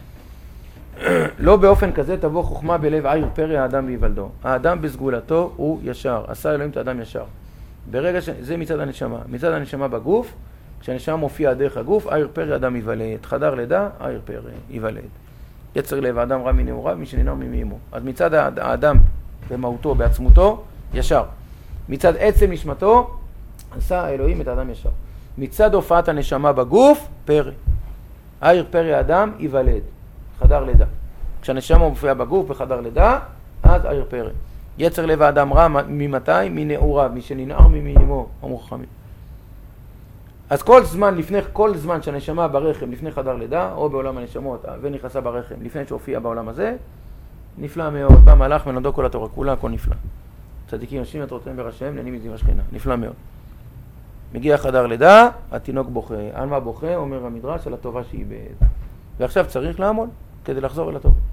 לא באופן כזה תבוא חוכמה בלב עיר פרא האדם בהיוולדו. האדם בסגולתו הוא ישר, עשה אלוהים את האדם ישר. ברגע זה מצד הנשמה. מצד הנשמה בגוף, כשהנשמה מופיע דרך הגוף, עיר פרא האדם ייוולד. חדר לידה, עיר פרא ייוולד. יצר לב האדם רע מנעוריו, מי שננער ממאמו. אז מצד האדם במהותו, בעצמותו, ישר. מצד עצם נשמתו, עשה אלוהים את האדם ישר. מצד הופעת הנשמה בגוף, פרא. עיר פרא האדם ייוולד. חדר לידה. כשהנשמה מופיעה בגוף בחדר לידה, אז עיר פרא. יצר לב האדם רע ממתי? מנעוריו, מי שננער ממאמו, אמרו חכמים. אז כל זמן שהנשמה ברחם לפני חדר לידה, או בעולם הנשמות, ונכנסה ברחם לפני שהופיעה בעולם הזה, נפלא מאוד. בא מלאך ונודו כל התורה כולה, הכל נפלא. צדיקים יושבים את תורותיהם בראשיהם, נהנים מזיו השכינה. נפלא מאוד. מגיע חדר לידה, התינוק בוכה. על מה בוכה? אומר המדרש, על הטובה שהיא בעד. ועכשיו צריך לעמול כדי לחזור אל הטוב.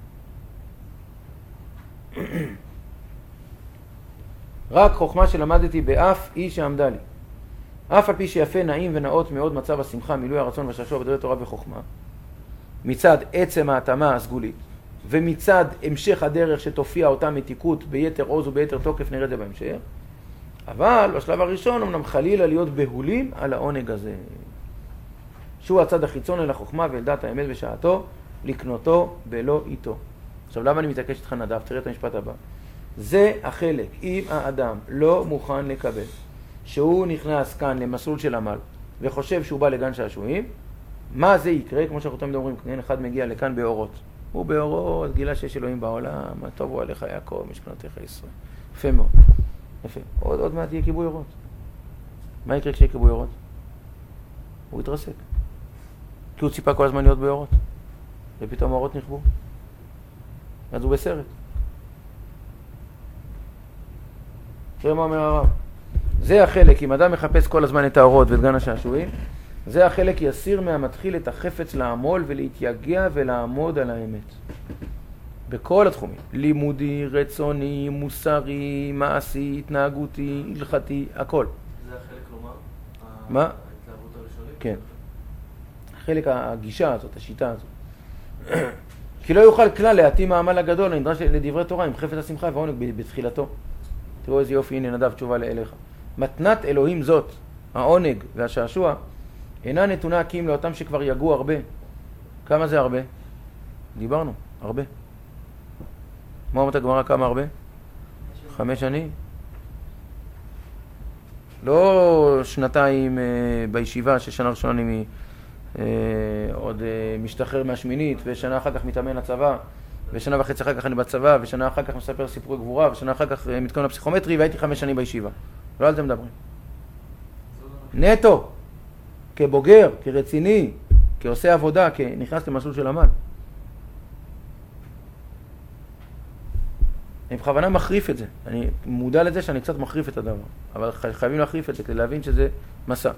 רק חוכמה שלמדתי באף היא שעמדה לי. אף על פי שיפה, נעים ונאות מאוד מצב השמחה, מילוי הרצון והשעשוע בדברי תורה וחוכמה, מצד עצם ההתאמה הסגולית, ומצד המשך הדרך שתופיע אותה מתיקות ביתר עוז וביתר תוקף, נראה את זה בהמשך. אבל בשלב הראשון אמנם חלילה להיות בהולים על העונג הזה, שהוא הצד החיצון אל החוכמה ואל דעת האמת בשעתו, לקנותו בלא איתו. עכשיו למה אני מתעקש איתך נדב? תראה את המשפט הבא. זה החלק, אם האדם לא מוכן לקבל שהוא נכנס כאן למסלול של עמל וחושב שהוא בא לגן שעשועים, מה זה יקרה? כמו שאנחנו תמיד אומרים, אחד מגיע לכאן באורות. הוא באורות, גילה שיש אלוהים בעולם, מה טוב הוא עליך יעקב, משכנותיך ישראל. יפה מאוד. יפה. עוד מעט יהיה כיבוי אורות. מה יקרה כשיהיה כיבוי אורות? הוא יתרסק. כי הוא ציפה כל הזמן להיות באורות. ופתאום האורות נכבו. אז הוא בסרט. תראה מה אומר הרב. זה החלק, אם אדם מחפש כל הזמן את האורות ואת גן השעשועים, זה החלק יסיר מהמתחיל את החפץ לעמול ולהתייגע ולעמוד על האמת. בכל התחומים. לימודי, רצוני, מוסרי, מעשי, התנהגותי, הלכתי, הכל. זה החלק לומר? מה? ההתלהבות הראשונית? כן. חלק הגישה הזאת, השיטה הזאת. כי לא יוכל כלל להתאים העמל הגדול, נדרש לדברי תורה עם חפץ השמחה והעונג בתחילתו. תראו איזה יופי, הנה נדב, תשובה אליך. מתנת אלוהים זאת, העונג והשעשוע, אינה נתונה כי אם לאותם שכבר יגעו הרבה. כמה זה הרבה? דיברנו, הרבה. מה אומרת הגמרא כמה הרבה? 5 שנים. לא שנתיים בישיבה, ששנה ראשונה אני עוד משתחרר מהשמינית, ושנה אחר כך מתאמן לצבא, ושנה וחצי אחר כך אני בצבא, ושנה אחר כך מספר סיפורי גבורה, ושנה אחר כך מתכונן לפסיכומטרי, והייתי 5 שנים בישיבה. לא על זה מדברים. נטו, כבוגר, כרציני, כעושה עבודה, כנכנס למסלול של עמל. אני בכוונה מחריף את זה. אני מודע לזה שאני קצת מחריף את הדבר. אבל חייבים להחריף את זה כדי להבין שזה מסע.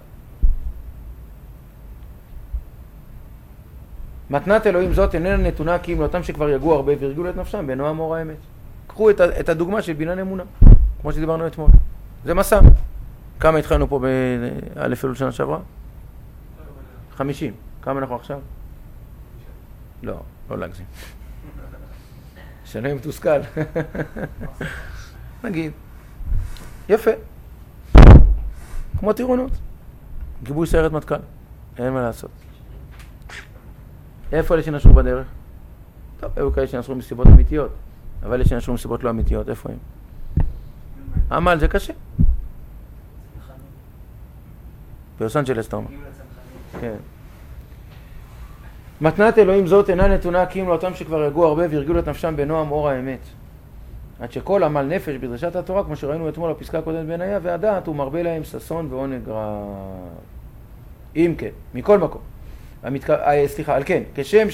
מתנת אלוהים זאת איננה נתונה כי אם לאותם שכבר יגעו הרבה והרגילו את נפשם בנועם אור האמת. קחו את הדוגמה של בניין אמונה, כמו שדיברנו אתמול. זה מסע. כמה התחלנו פה באלף אלול שנה שעברה? 50. כמה אנחנו עכשיו? לא להגזים. שאני מתוסכל. נגיד. יפה. כמו טירונות. גיבוי סיירת מטכ"ל. אין מה לעשות. איפה אלה שנשרו בדרך? טוב, היו כאלה שנשרו מסיבות אמיתיות. אבל אלה שנשרו מסיבות לא אמיתיות, איפה הם? עמל זה קשה. בלוס אנג'לס אתה אומר. כן. מתנת אלוהים זאת אינה נתונה כי אם לאותם שכבר יגעו הרבה והרגילו את נפשם בנועם אור האמת. עד שכל עמל נפש בדרשת התורה, כמו שראינו אתמול בפסקה הקודמת בניה, והדעת הוא מרבה להם ששון ועונג רב. אם כן, מכל מקום. על כן, כשם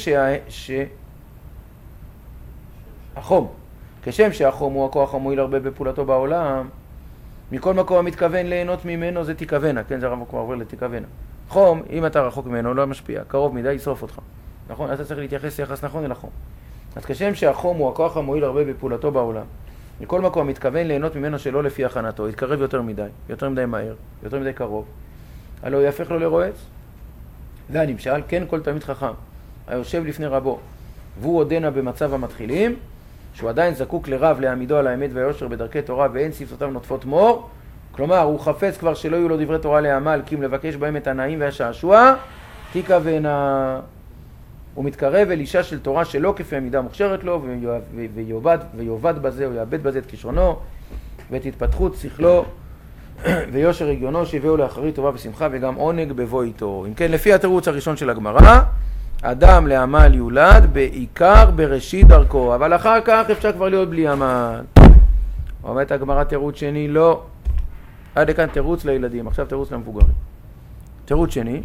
שהחום הוא הכוח המועיל הרבה בפעולתו בעולם, מכל מקום המתכוון ליהנות ממנו זה תיכוונה, כן, זה הרב כבר עובר לתיכוונה. חום, אם אתה רחוק ממנו, לא משפיע, קרוב מדי, ישרוף אותך. נכון? אתה צריך להתייחס יחס נכון אל החום. אז כשם שהחום הוא הכוח המועיל הרבה בפעולתו בעולם, מכל מקום המתכוון ליהנות ממנו שלא לפי הכנתו, יתקרב יותר מדי מהר, יותר מדי קרוב, הלוא יהפך לו לרועץ. והנמשל, כן כל תלמיד חכם, היושב לפני רבו, והוא עודנה במצב המתחילים, שהוא עדיין זקוק לרב להעמידו על האמת והיושר בדרכי תורה ואין שפתותיו נוטפות מור, כלומר הוא חפץ כבר שלא יהיו לו דברי תורה לעמל, כי אם לבקש בהם את הנעים והשעשוע, תיכוונה. הוא מתקרב אל אישה של תורה שלא כפי המידה מוכשרת לו, ויובד בזה או יאבד בזה את כישרונו ואת התפתחות שכלו ויושר רגיונו שיביאו לאחרית טובה ושמחה וגם עונג בבוא איתו. אם כן, לפי התירוץ הראשון של הגמרא, אדם לעמל יולד בעיקר בראשית דרכו, אבל אחר כך אפשר כבר להיות בלי עמל. אומרת הגמרא תירוץ שני, לא. עד לכאן תירוץ לילדים, עכשיו תירוץ למבוגרים. תירוץ שני,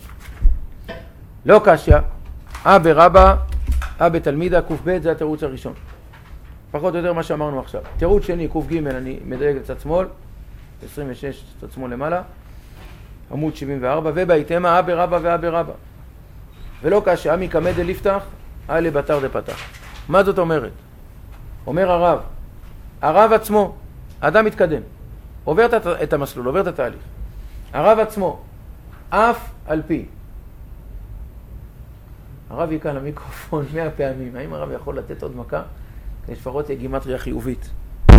לא קשיא, אבא רבא, אבא תלמידה, ק"ב, זה התירוץ הראשון. פחות או יותר מה שאמרנו עכשיו. תירוץ שני, ק"ג, אני מדרג לצד שמאל, 26 צד שמאל למעלה, עמוד 74, ובהתאמה אבא רבא ואבא רבא. ולא קשיא, עמי קמא דליפתח, אלה בתר דפתח. מה זאת אומרת? אומר הרב עצמו, האדם מתקדם, עובר את המסלול, עובר את התהליך. הרב עצמו, אף על פי. הרב יקע למיקרופון 100 פעמים, האם הרב יכול לתת עוד מכה? כדי שפחות תהיה גימטריה חיובית.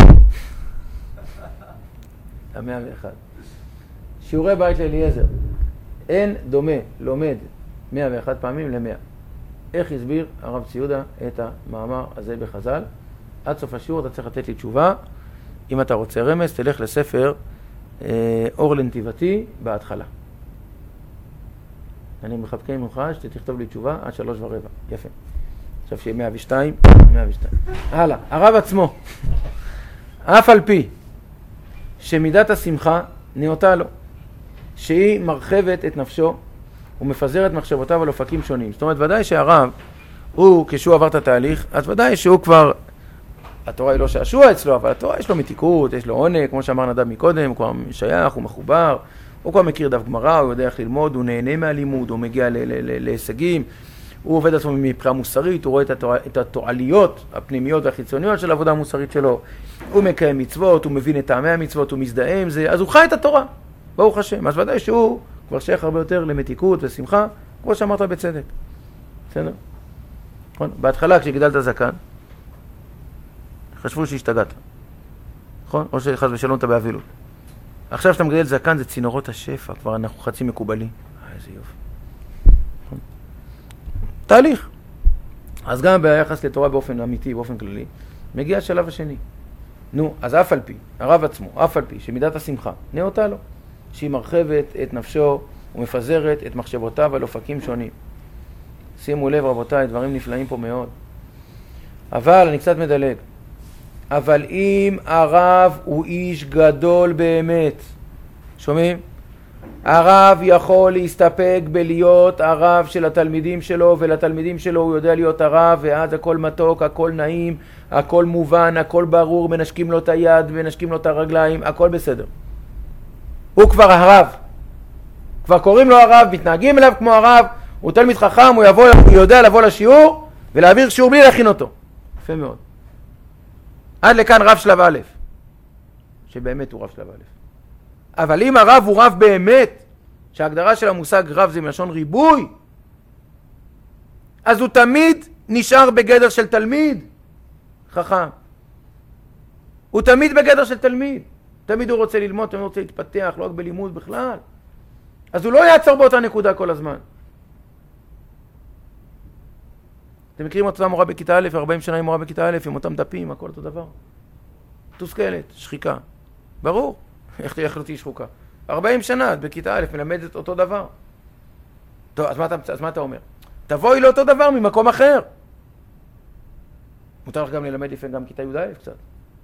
101. שיעורי בית לאליעזר. אין דומה לומד 101 פעמים ל-100. איך הסביר הרב ציודה את המאמר הזה בחז"ל? עד סוף השיעור אתה צריך לתת לי תשובה. אם אתה רוצה רמז, תלך לספר אור לנתיבתי בהתחלה. אני מחבקה ממך שתכתוב לי תשובה עד 3:15. יפה. עכשיו שיהיה 102. הלאה. הרב עצמו, אף על פי שמידת השמחה נאותה לו, שהיא מרחבת את נפשו ומפזרת מחשבותיו על אופקים שונים. זאת אומרת, ודאי שהרב, כשהוא עבר את התהליך, אז ודאי שהוא כבר, התורה היא לא שעשוע אצלו, אבל התורה יש לו מתיקות, יש לו עונג, כמו שאמר נדב מקודם, הוא כבר שייך, הוא מחובר, הוא כבר מכיר דף גמרא, הוא יודע איך ללמוד, הוא נהנה מהלימוד, הוא מגיע להישגים, הוא עובד עצמו מבחינה מוסרית, הוא רואה את התועליות הפנימיות והחיצוניות של העבודה המוסרית שלו, הוא מקיים מצוות, הוא מבין את טעמי המצוות, הוא מזדהה עם זה, אז הוא חי את התורה, ברוך השם. אז ודאי שהוא כבר שייך הרבה יותר למתיקות ושמחה, כמו שאמרת בצדק. בסדר? נכון? בהתחלה כשגדלת זקן, חשבו שהשתגעת. נכון? או שחס ושלום אתה באבילות. עכשיו שאתה מגדל זקן זה צינורות השפע, כבר אנחנו חצי מקובלים. איזה יופי. נכון? תהליך. אז גם ביחס לתורה באופן אמיתי, באופן כללי, מגיע השלב השני. נו, אז אף על פי, הרב עצמו, אף על פי, שמידת השמחה נאותה לו, שהיא מרחבת את נפשו ומפזרת את מחשבותיו על אופקים שונים. שימו לב רבותיי, דברים נפלאים פה מאוד. אבל, אני קצת מדלג, אבל אם הרב הוא איש גדול באמת, שומעים? הרב יכול להסתפק בלהיות הרב של התלמידים שלו, ולתלמידים שלו הוא יודע להיות הרב, ואז הכל מתוק, הכל נעים, הכל מובן, הכל ברור, מנשקים לו את היד, מנשקים לו את הרגליים, הכל בסדר. הוא כבר הרב. כבר קוראים לו הרב, מתנהגים אליו כמו הרב, הוא תלמיד חכם, הוא יודע לבוא לשיעור, ולהעביר שיעור בלי להכין אותו. יפה מאוד. עד לכאן רב שלב א', שבאמת הוא רב שלב א'. אבל אם הרב הוא רב באמת, שההגדרה של המושג רב זה מלשון ריבוי, אז הוא תמיד נשאר בגדר של תלמיד חכם. הוא תמיד בגדר של תלמיד. תמיד הוא רוצה ללמוד, תמיד הוא רוצה להתפתח, לא רק בלימוד בכלל. אז הוא לא יעצור באותה נקודה כל הזמן. אתם מכירים אותה מורה בכיתה א', 40 שנה עם מורה בכיתה א', עם אותם דפים, הכל אותו דבר. תוסכלת, שחיקה. ברור. איך לא תהיה שחוקה? 40 שנה, את בכיתה א', מלמדת אותו דבר. טוב, אז מה אתה אומר? תבואי לאותו דבר ממקום אחר. מותר לך גם ללמד לפעמים גם כיתה י"א קצת.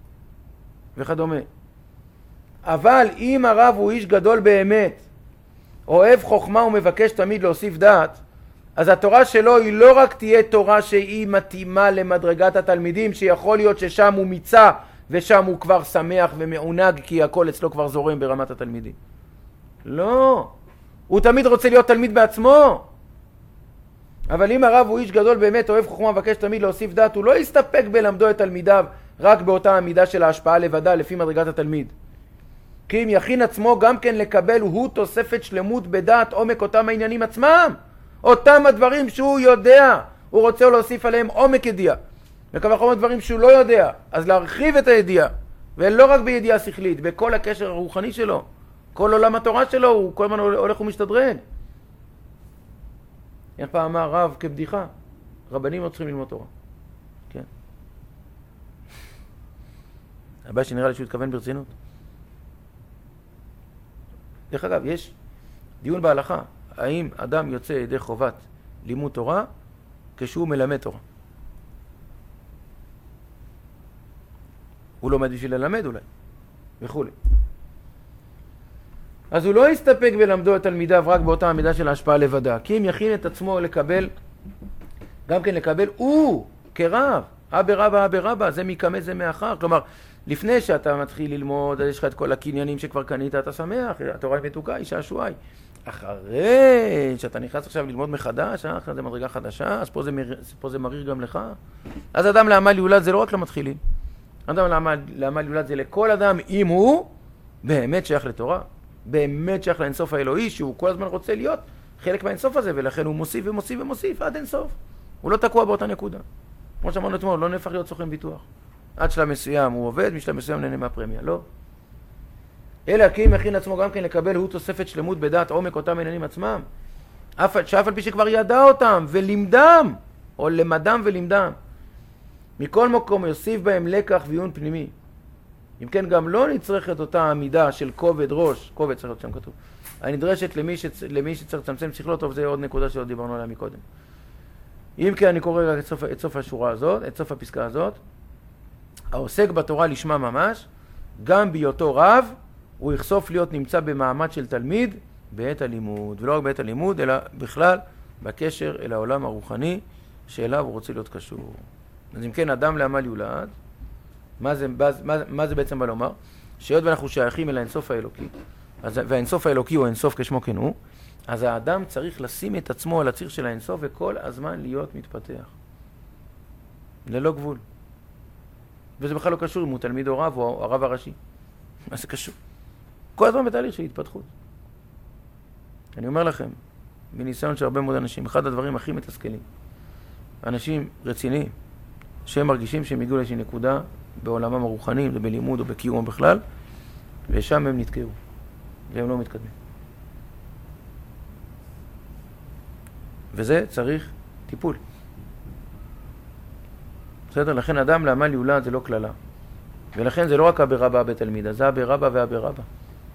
וכדומה. אבל אם הרב הוא איש גדול באמת, אוהב חוכמה ומבקש תמיד להוסיף דעת, אז התורה שלו היא לא רק תהיה תורה שהיא מתאימה למדרגת התלמידים, שיכול להיות ששם הוא מיצה ושם הוא כבר שמח ומעונג כי הכל אצלו כבר זורם ברמת התלמידים. לא, הוא תמיד רוצה להיות תלמיד בעצמו. אבל אם הרב הוא איש גדול באמת, אוהב חוכמה ומבקש תמיד להוסיף דעת, הוא לא יסתפק בלמדו את תלמידיו רק באותה המידה של ההשפעה לבדה לפי מדרגת התלמיד. כי אם יכין עצמו גם כן לקבל הוא תוספת שלמות בדעת עומק אותם העניינים עצמם, אותם הדברים שהוא יודע, הוא רוצה להוסיף עליהם עומק ידיעה. וכמה חומר דברים שהוא לא יודע, אז להרחיב את הידיעה, ולא רק בידיעה שכלית, בכל הקשר הרוחני שלו, כל עולם התורה שלו, הוא כל הזמן הולך ומשתדרג. איך פעם אמר רב כבדיחה, רבנים לא צריכים ללמוד תורה. כן. הבא שנראה לי שהוא התכוון ברצינות. דרך אגב, יש דיון בהלכה, האם אדם יוצא ידי חובת לימוד תורה כשהוא מלמד תורה. הוא לומד בשביל ללמד אולי, וכו'. אז הוא לא יסתפק בלמדו את תלמידיו רק באותה המידה של ההשפעה לבדה, כי אם יכין את עצמו לקבל, גם כן לקבל, הוא כרב, אבא רבא, זה מקמה זה מאחר. כלומר, לפני שאתה מתחיל ללמוד, יש לך את כל הקניינים שכבר קנית, אתה שמח, התורה היא מתוקה, היא שעשועי. אחרי שאתה נכנס עכשיו ללמוד מחדש, אחרי זה מדרגה חדשה, אז פה זה מריר גם לך. אז אדם לעמל יולד זה לא רק למתחילים. אדם לעמל יולד זה לכל אדם, אם הוא באמת שייך לתורה, באמת שייך לאינסוף האלוהי, שהוא כל הזמן רוצה להיות חלק מהאינסוף הזה, ולכן הוא מוסיף ומוסיף ומוסיף עד אינסוף. הוא לא תקוע באותה נקודה. כמו שאמרנו אתמול, לא נהפך להיות סוכן ביטוח. עד שלב מסוים הוא עובד, משלב מסוים נהנה מהפרמיה. לא. אלא כי אם יכין עצמו גם כן לקבל הוא תוספת שלמות בדעת עומק אותם עניינים עצמם, שאף על פי שכבר ידע אותם ולימדם, או למדם ולימדם. מכל מקום יוסיף בהם לקח ועיון פנימי. אם כן גם לא נצרכת אותה עמידה של כובד ראש, כובד צריך להיות שם כתוב, הנדרשת למי שצריך לצמצם שכלו. טוב, זה עוד נקודה שעוד דיברנו עליה מקודם. אם כן אני קורא רק את סוף השורה הזאת, את סוף הפסקה הזאת, העוסק בתורה לשמה ממש, גם בהיותו רב, הוא יחשוף להיות נמצא במעמד של תלמיד בעת הלימוד, ולא רק בעת הלימוד, אלא בכלל בקשר אל העולם הרוחני שאליו הוא רוצה להיות קשור. אז אם כן, אדם לעמל יולד, מה זה בעצם בא לומר? שהיות ואנחנו שייכים אל האינסוף האלוקי, והאינסוף האלוקי הוא האינסוף כשמו כן הוא, אז האדם צריך לשים את עצמו על הציר של האינסוף וכל הזמן להיות מתפתח. ללא גבול. וזה בכלל לא קשור אם הוא תלמיד או רב או הרב הראשי. מה זה קשור? כל הזמן בתהליך של התפתחות. אני אומר לכם, בניסיון של הרבה מאוד אנשים, אחד הדברים הכי מתסכלים, אנשים רציניים, שהם מרגישים שהם הגיעו לאיזושהי נקודה בעולמם הרוחני, בלימוד או בקיום בכלל, ושם הם נתקעו, והם לא מתקדמים. וזה צריך טיפול. בסדר? לכן אדם לעמל יולד זה לא כללה. ולכן זה לא רק אבא רבא בתלמידה, זה אבא רבא ואבא רבא.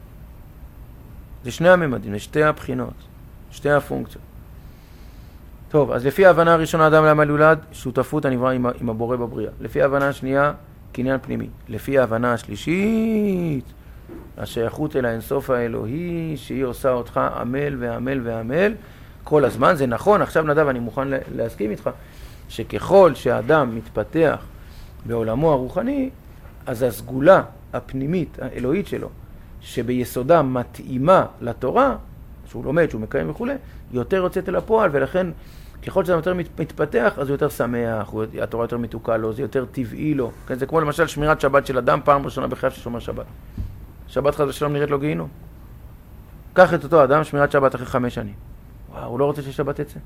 זה שני הממדים, זה שתי הבחינות, שתי הפונקציות. טוב, אז לפי ההבנה הראשונה, אדם לעמל יולד, שותפות הנברא עם הבורא בבריאה. לפי ההבנה השנייה, קניין פנימי. לפי ההבנה השלישית, השייכות אל האינסוף האלוהי, שהיא עושה אותך עמל ועמל ועמל כל הזמן. זה נכון, עכשיו נדב, אני מוכן להסכים איתך, שככל שהאדם מתפתח בעולמו הרוחני, אז הסגולה הפנימית, האלוהית שלו, שביסודה מתאימה לתורה, שהוא לומד, שהוא מקיים וכו', יותר יוצאת אל הפועל, ולכן ככל שזה יותר מתפתח, אז הוא יותר שמח, התורה יותר מתוקה לו, זה יותר טבעי לו. כן, זה כמו למשל שמירת שבת של אדם, פעם ראשונה בחייו ששומר שבת. שבת חס ושלום נראית לו גיהינום. קח את אותו אדם, שמירת שבת אחרי 5 שנים. וואו, הוא לא רוצה ששבת יצא.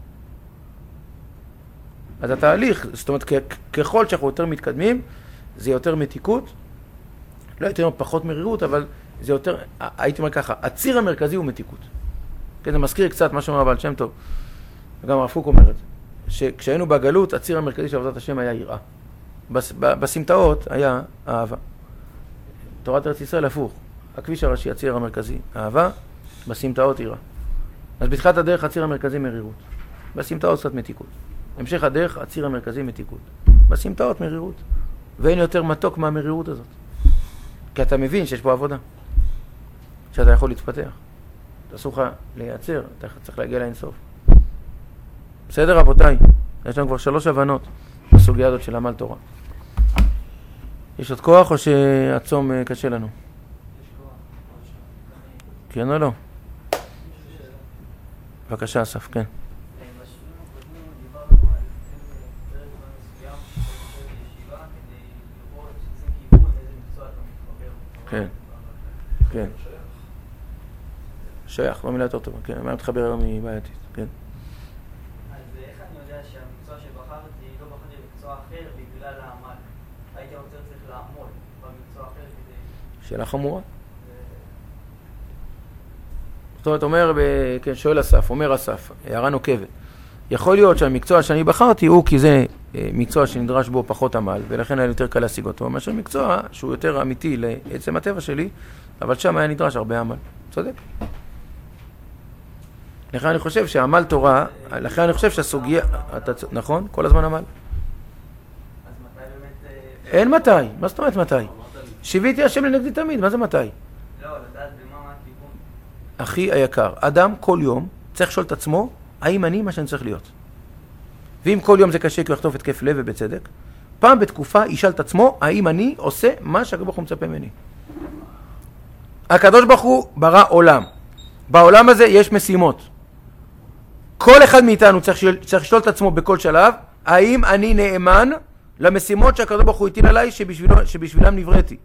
אז התהליך, זאת אומרת, ככל שאנחנו יותר מתקדמים, זה יותר מתיקות, לא יותר פחות מרירות, אבל זה יותר, הייתי אומר ככה, הציר המרכזי הוא מתיקות. כן, זה מזכיר קצת מה שאומר הבעל שם טוב, וגם הרב קוק אומר את זה, שכשהיינו בגלות, הציר המרכזי של עבודת השם היה יראה. בסמטאות היה אהבה. תורת ארץ ישראל הפוך, הכביש הראשי, הציר המרכזי, אהבה, בסמטאות יראה. אז בתחילת הדרך הציר המרכזי מרירות, בסמטאות קצת מתיקות. המשך הדרך, הציר המרכזי מתיקות. בסמטאות מרירות. ואין יותר מתוק מהמרירות הזאת. כי אתה מבין שיש פה עבודה, שאתה יכול להתפתח. אסור לך לייצר, אתה צריך להגיע לאינסוף. בסדר רבותיי, יש לנו כבר 3 הבנות בסוגיה הזאת של עמל תורה. יש עוד כוח או שהצום קשה לנו? כן או לא? בבקשה אסף, כן. כן, כן. שייך, לא מילה יותר טובה, כן, מה מתחבר היום היא בעייתית, כן. אז איך אני יודע שהמקצוע שבחרתי, לא בחרתי במקצוע אחר בגלל העמל? הייתי רוצה צריך לעמול במקצוע אחר כדי... שאלה חמורה. זאת אומרת, אומר, כן, שואל אסף, אומר אסף, הערה נוקבת. יכול להיות שהמקצוע שאני בחרתי הוא כי זה מקצוע שנדרש בו פחות עמל, ולכן היה יותר קל להשיג אותו, מאשר מקצוע שהוא יותר אמיתי לעצם הטבע שלי, אבל שם היה נדרש הרבה עמל. צודק? לכן אני חושב שהעמל תורה, לכן אני חושב שהסוגיה, נכון? כל הזמן עמל. אז מתי באמת... אין מתי, מה זאת אומרת מתי? שיביתי השם לנגדי תמיד, מה זה מתי? לא, לדעת במה הכיוון. אחי היקר, אדם כל יום צריך לשאול את עצמו, האם אני מה שאני צריך להיות? ואם כל יום זה קשה כי הוא יחטוף התקף לב ובצדק, פעם בתקופה ישאל את עצמו, האם אני עושה מה שהקדוש ברוך הוא מצפה ממני? הקדוש ברוך הוא ברא עולם. בעולם הזה יש משימות. כל אחד מאיתנו צריך לשאול את עצמו בכל שלב, האם אני נאמן למשימות שהקדוש ברוך הוא הטיל עליי שבשבילם נבראתי?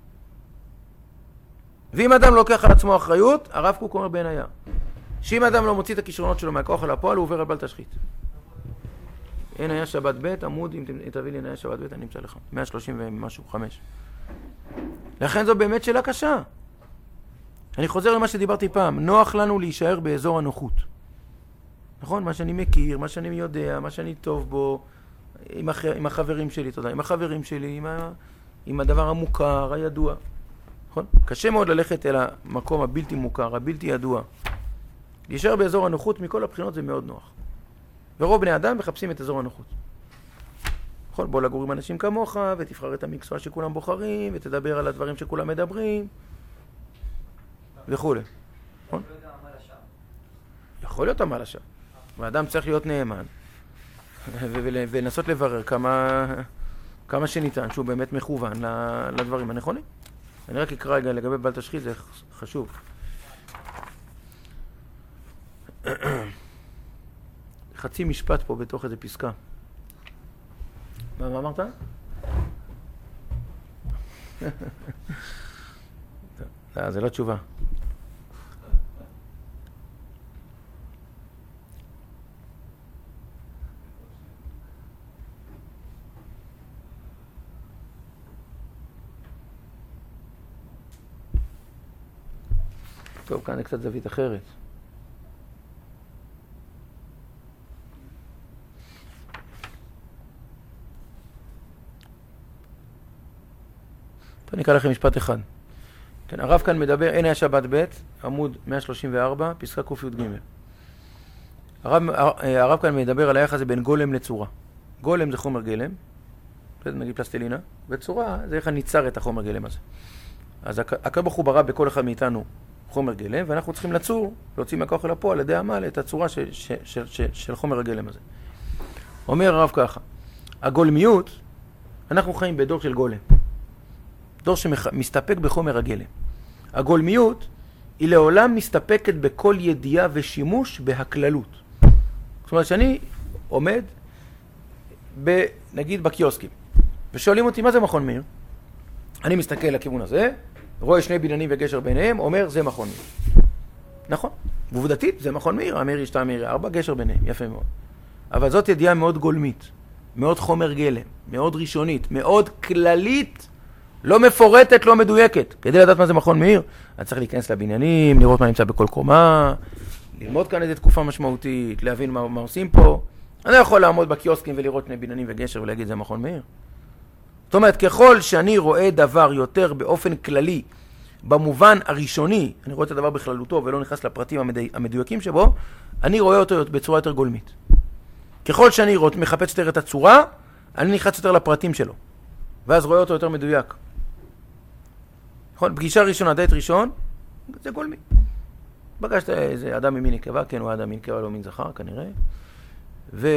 ואם אדם לא לוקח על עצמו אחריות, הרב קוק אומר בעין היה, שאם אדם לא מוציא את הכישרונות שלו מהכוח אל הפועל, הוא עובר על בל תשחית. אין היה שבת ב' עמוד, אם תביא לי אין היה שבת ב', אני אמצא לך. 130 ומשהו, 5. לכן זו באמת שאלה קשה. אני חוזר למה שדיברתי פעם, נוח לנו להישאר באזור הנוחות. נכון? מה שאני מכיר, מה שאני יודע, מה שאני טוב בו, עם החברים שלי, תודה, עם החברים שלי, עם הדבר המוכר, הידוע. נכון? קשה מאוד ללכת אל המקום הבלתי מוכר, הבלתי ידוע. להישאר באזור הנוחות מכל הבחינות זה מאוד נוח. ורוב בני אדם מחפשים את אזור הנוחות. נכון? בוא לגור עם אנשים כמוך, ותבחר את המקצוע שכולם בוחרים, ותדבר על הדברים שכולם מדברים, וכו'. נכון? יכול להיות עמל השם. והאדם צריך להיות נאמן, ולנסות לברר כמה שניתן, שהוא באמת מכוון לדברים הנכונים. אני רק אקרא רגע לגבי בל תשחית, זה חשוב. חצי משפט פה בתוך איזה פסקה. מה אמרת? לא, זה לא תשובה. טוב, כאן זה קצת זווית אחרת. אני אקרא לכם משפט אחד. כן, הרב כאן מדבר, אין היה שבת ב', עמוד 134, פסקה ק"ג. הרב כאן מדבר על היחס הזה בין גולם לצורה. גולם זה חומר גלם, נגיד פלסטלינה, וצורה זה איך ניצר את החומר גלם הזה. אז הקדוש ברוך הוא ברא בכל אחד מאיתנו חומר גלם, ואנחנו צריכים לצור, להוציא מהכוח אל הפועל, על ידי עמל, את הצורה של חומר הגלם הזה. אומר הרב ככה, הגולמיות, אנחנו חיים בדור של גולם. דור שמסתפק בחומר הגלם. הגולמיות היא לעולם מסתפקת בכל ידיעה ושימוש בהכללות. זאת אומרת שאני עומד נגיד בקיוסקים, ושואלים אותי מה זה מכון מאיר? אני מסתכל לכיוון הזה, רואה 2 בניינים וגשר ביניהם, אומר זה מכון מאיר. נכון, ועובדתית זה מכון מאיר, המאיר 2, המאיר 4, גשר ביניהם, יפה מאוד. אבל זאת ידיעה מאוד גולמית, מאוד חומר גלם, מאוד ראשונית, מאוד כללית, לא מפורטת, לא מדויקת. כדי לדעת מה זה מכון מאיר, אני צריך להיכנס לבניינים, לראות מה נמצא בכל קומה, ללמוד כאן איזו תקופה משמעותית, להבין מה עושים פה. אני לא יכול לעמוד בקיוסקים ולראות 2 בניינים וגשר ולהגיד זה מכון מאיר. זאת אומרת, ככל שאני רואה דבר יותר באופן כללי, במובן הראשוני, אני רואה את הדבר בכללותו ולא נכנס לפרטים המדויקים שבו, אני רואה אותו בצורה יותר גולמית. ככל שאני מחפש יותר את הצורה, אני נכנס יותר לפרטים שלו, ואז רואה אותו יותר מדויק. נכון? פגישה ראשונה, דייט ראשון, זה גולמי. פגשת איזה אדם ממין נקבה, כן, הוא אדם ממין נקבה, לא מין זכר, כנראה. והיא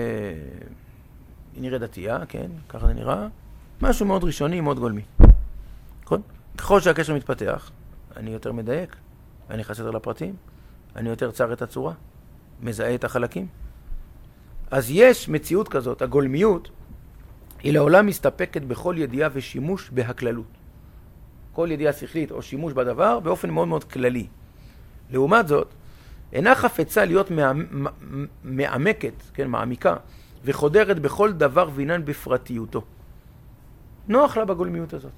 נראה דתייה, כן, ככה זה נראה. משהו מאוד ראשוני, מאוד גולמי. נכון? ככל שהקשר מתפתח, אני יותר מדייק, אני נכנס יותר לפרטים, אני יותר צר את הצורה, מזהה את החלקים. אז יש מציאות כזאת, הגולמיות היא לעולם מסתפקת בכל ידיעה ושימוש בהכללות. כל ידיעה שכלית או שימוש בדבר באופן מאוד מאוד כללי. לעומת זאת, אינה חפצה להיות מעמקת, כן, מעמיקה, וחודרת בכל דבר ועניין בפרטיותו. נוח לה בגולמיות הזאת.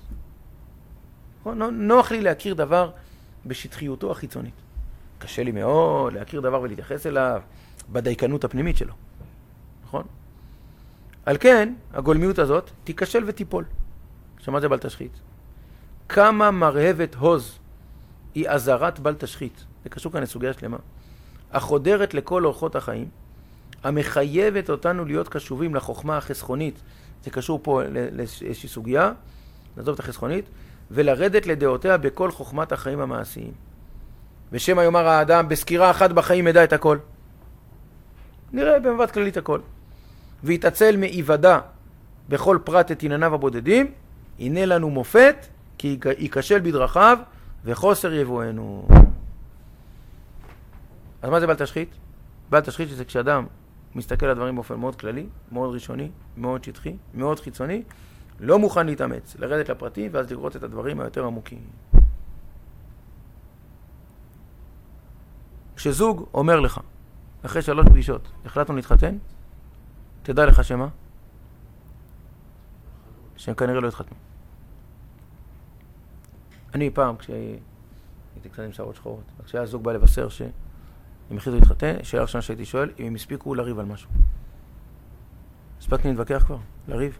נוח לי להכיר דבר בשטחיותו החיצונית. קשה לי מאוד להכיר דבר ולהתייחס אליו בדייקנות הפנימית שלו. נכון? על כן, הגולמיות הזאת תיכשל ותיפול. שמה זה בל תשחית? כמה מרהבת הוז היא עזרת בל תשחית. זה קשור כאן לסוגיה שלמה. החודרת לכל אורחות החיים, המחייבת אותנו להיות קשובים לחוכמה החסכונית. זה קשור פה לאיזושהי סוגיה, נעזוב את החסכונית, ולרדת לדעותיה בכל חוכמת החיים המעשיים. ושמה יאמר האדם, בסקירה אחת בחיים ידע את הכל. נראה במבט כללית הכל. ויתעצל מעיבדה בכל פרט את ענייניו הבודדים, הנה לנו מופת, כי ייכשל בדרכיו, וחוסר יבואנו. אז מה זה בל תשחית? בל תשחית זה כשאדם מסתכל על הדברים באופן מאוד כללי, מאוד ראשוני, מאוד שטחי, מאוד חיצוני, לא מוכן להתאמץ, לרדת לפרטים, ואז לראות את הדברים היותר עמוקים. כשזוג אומר לך, אחרי 3 פגישות, החלטנו להתחתן, תדע לך שמה? שהם כנראה לא התחתנו. אני פעם, כשהייתי קצת עם שערות שחורות, כשהיה זוג בא לבשר שהם החליטו להתחתן, שאלה ראשונה שהייתי שואל, אם הם הספיקו לריב על משהו. הספקנו להתווכח כבר, לריב.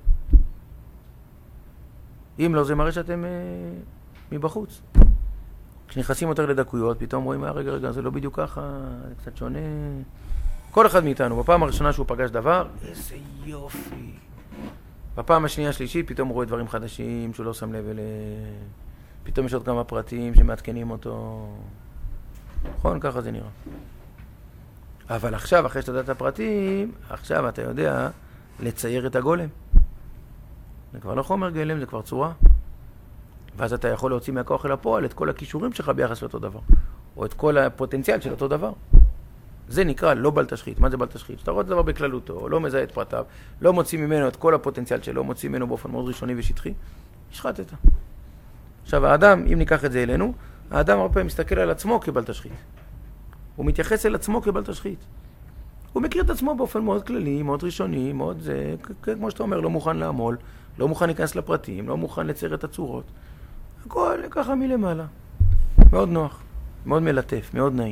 אם לא, זה מראה שאתם מבחוץ. כשנכנסים יותר לדקויות, פתאום רואים, רגע, זה לא בדיוק ככה, זה קצת שונה. כל אחד מאיתנו, בפעם הראשונה שהוא פגש דבר, איזה יופי. בפעם השנייה השלישית, פתאום הוא רואה דברים חדשים שהוא לא שם לב אליהם. פתאום יש עוד כמה פרטים שמעדכנים אותו. נכון, ככה זה נראה. אבל עכשיו, אחרי שאתה יודע את הפרטים, עכשיו אתה יודע לצייר את הגולם. זה כבר לא חומר גלם, זה כבר צורה. ואז אתה יכול להוציא מהכוח אל הפועל את כל הכישורים שלך ביחס לאותו דבר. או את כל הפוטנציאל של אותו דבר. זה נקרא לא בל תשחית. מה זה בל תשחית? שאתה רואה את הדבר בכללותו, לא מזהה את פרטיו, לא מוציא ממנו את כל הפוטנציאל שלו, מוציא ממנו באופן מאוד ראשוני ושטחי, השחטת. עכשיו האדם, אם ניקח את זה אלינו, האדם הרבה פעמים מסתכל על עצמו כבל תשחית. הוא מתייחס אל עצמו כבל תשחית. הוא מכיר את עצמו באופן מאוד כללי, מאוד ראשוני, מאוד זה, כמו שאתה אומר, לא מוכן לעמול, לא מוכן להיכנס לפרטים, לא מוכן לצייר את הצורות. הכל ככה מלמעלה. מאוד נוח, מאוד מלטף, מאוד נעים.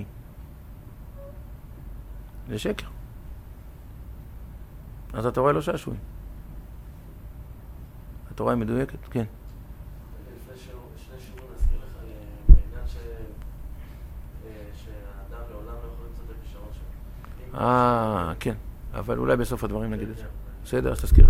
זה שקר. אז התורה לא שעשוי. התורה היא מדויקת, כן. לפני שני שיעורים נזכיר לך בעניין שהאדם לעולם לא יכול למצוא את הכישרון שלו. כן. אבל אולי בסוף הדברים נגיד את זה. בסדר, אז תזכיר לי.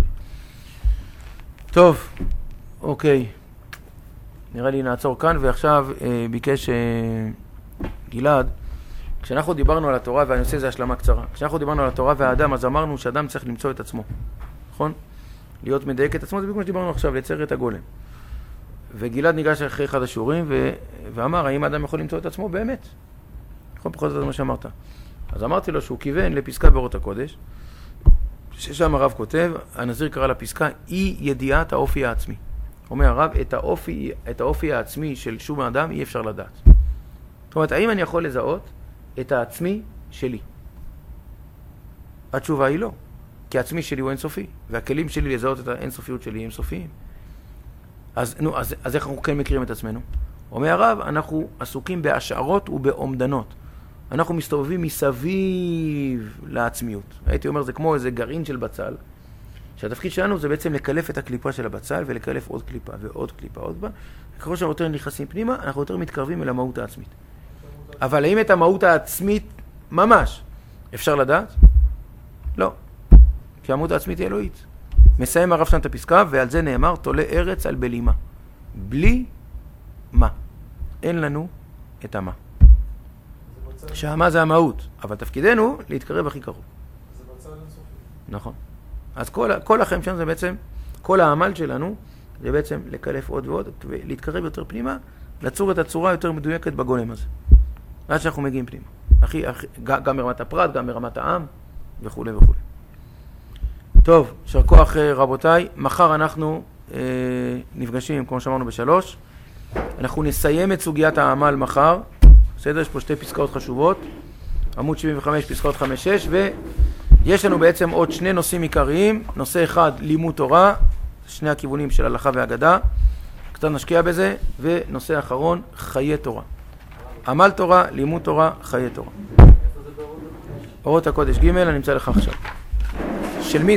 טוב, אוקיי. נראה לי נעצור כאן, ועכשיו ביקש גלעד, כשאנחנו דיברנו על התורה, ואני עושה איזה השלמה קצרה, כשאנחנו דיברנו על התורה והאדם, אז אמרנו שאדם צריך למצוא את עצמו, נכון? להיות מדייק את עצמו, זה בדיוק מה שדיברנו עכשיו, לצייר את הגולם. וגלעד ניגש אחרי אחד השיעורים ואמר, האם האדם יכול למצוא את עצמו באמת? נכון, פחות או יותר מה שאמרת. אז אמרתי לו שהוא כיוון לפסקה באורות הקודש, ששם הרב כותב, הנזיר קרא לפסקה, אי ידיעת האופי העצמי. אומר הרב, את האופי העצמי של שום האדם אי אפשר לדעת. זאת אומרת, האם אני יכול לזהות את העצמי שלי? התשובה היא לא. כי העצמי שלי הוא אינסופי, והכלים שלי לזהות את האינסופיות שלי הם סופיים. אז איך אנחנו כן מכירים את עצמנו? אומר הרב, אנחנו עסוקים בהשערות ובעומדנות. אנחנו מסתובבים מסביב לעצמיות. הייתי אומר, זה כמו איזה גרעין של בצל, שהתפקיד שלנו זה בעצם לקלף את הקליפה של הבצל, ולקלף עוד קליפה ועוד קליפה, עוד בה. ככל שאנחנו יותר נכנסים פנימה, אנחנו יותר מתקרבים אל המהות העצמית. אבל האם את המהות העצמית ממש אפשר לדעת? לא. כי המהות העצמית היא אלוהית. מסיים הרב שם את הפסקה, ועל זה נאמר, תולה ארץ על בלימה. בלי מה. אין לנו את המה. שהמה זה המהות, אבל תפקידנו להתקרב הכי קרוב. זה בצד אינסופי. נכון. אז כל החיים שלנו זה בעצם, כל העמל שלנו זה בעצם לקלף עוד ועוד, ולהתקרב יותר פנימה, לצור את הצורה יותר מדויקת בגולם הזה. עד שאנחנו מגיעים פנימה. גם ברמת הפרט, גם ברמת העם, וכו' וכו'. טוב, יישר כוח רבותיי. מחר אנחנו נפגשים, כמו שאמרנו, ב3. אנחנו נסיים את סוגיית העמל מחר. בסדר? יש פה 2 פסקאות חשובות. עמוד 75, פסקאות 5-6, ויש לנו בעצם עוד 2 נושאים עיקריים. נושא אחד, לימוד תורה, 2 הכיוונים של הלכה והגדה. קצת נשקיע בזה. ונושא אחרון, חיי תורה. עמל תורה, לימוד תורה, חיי תורה. אורות הקודש ג' אני אמצא לך עכשיו.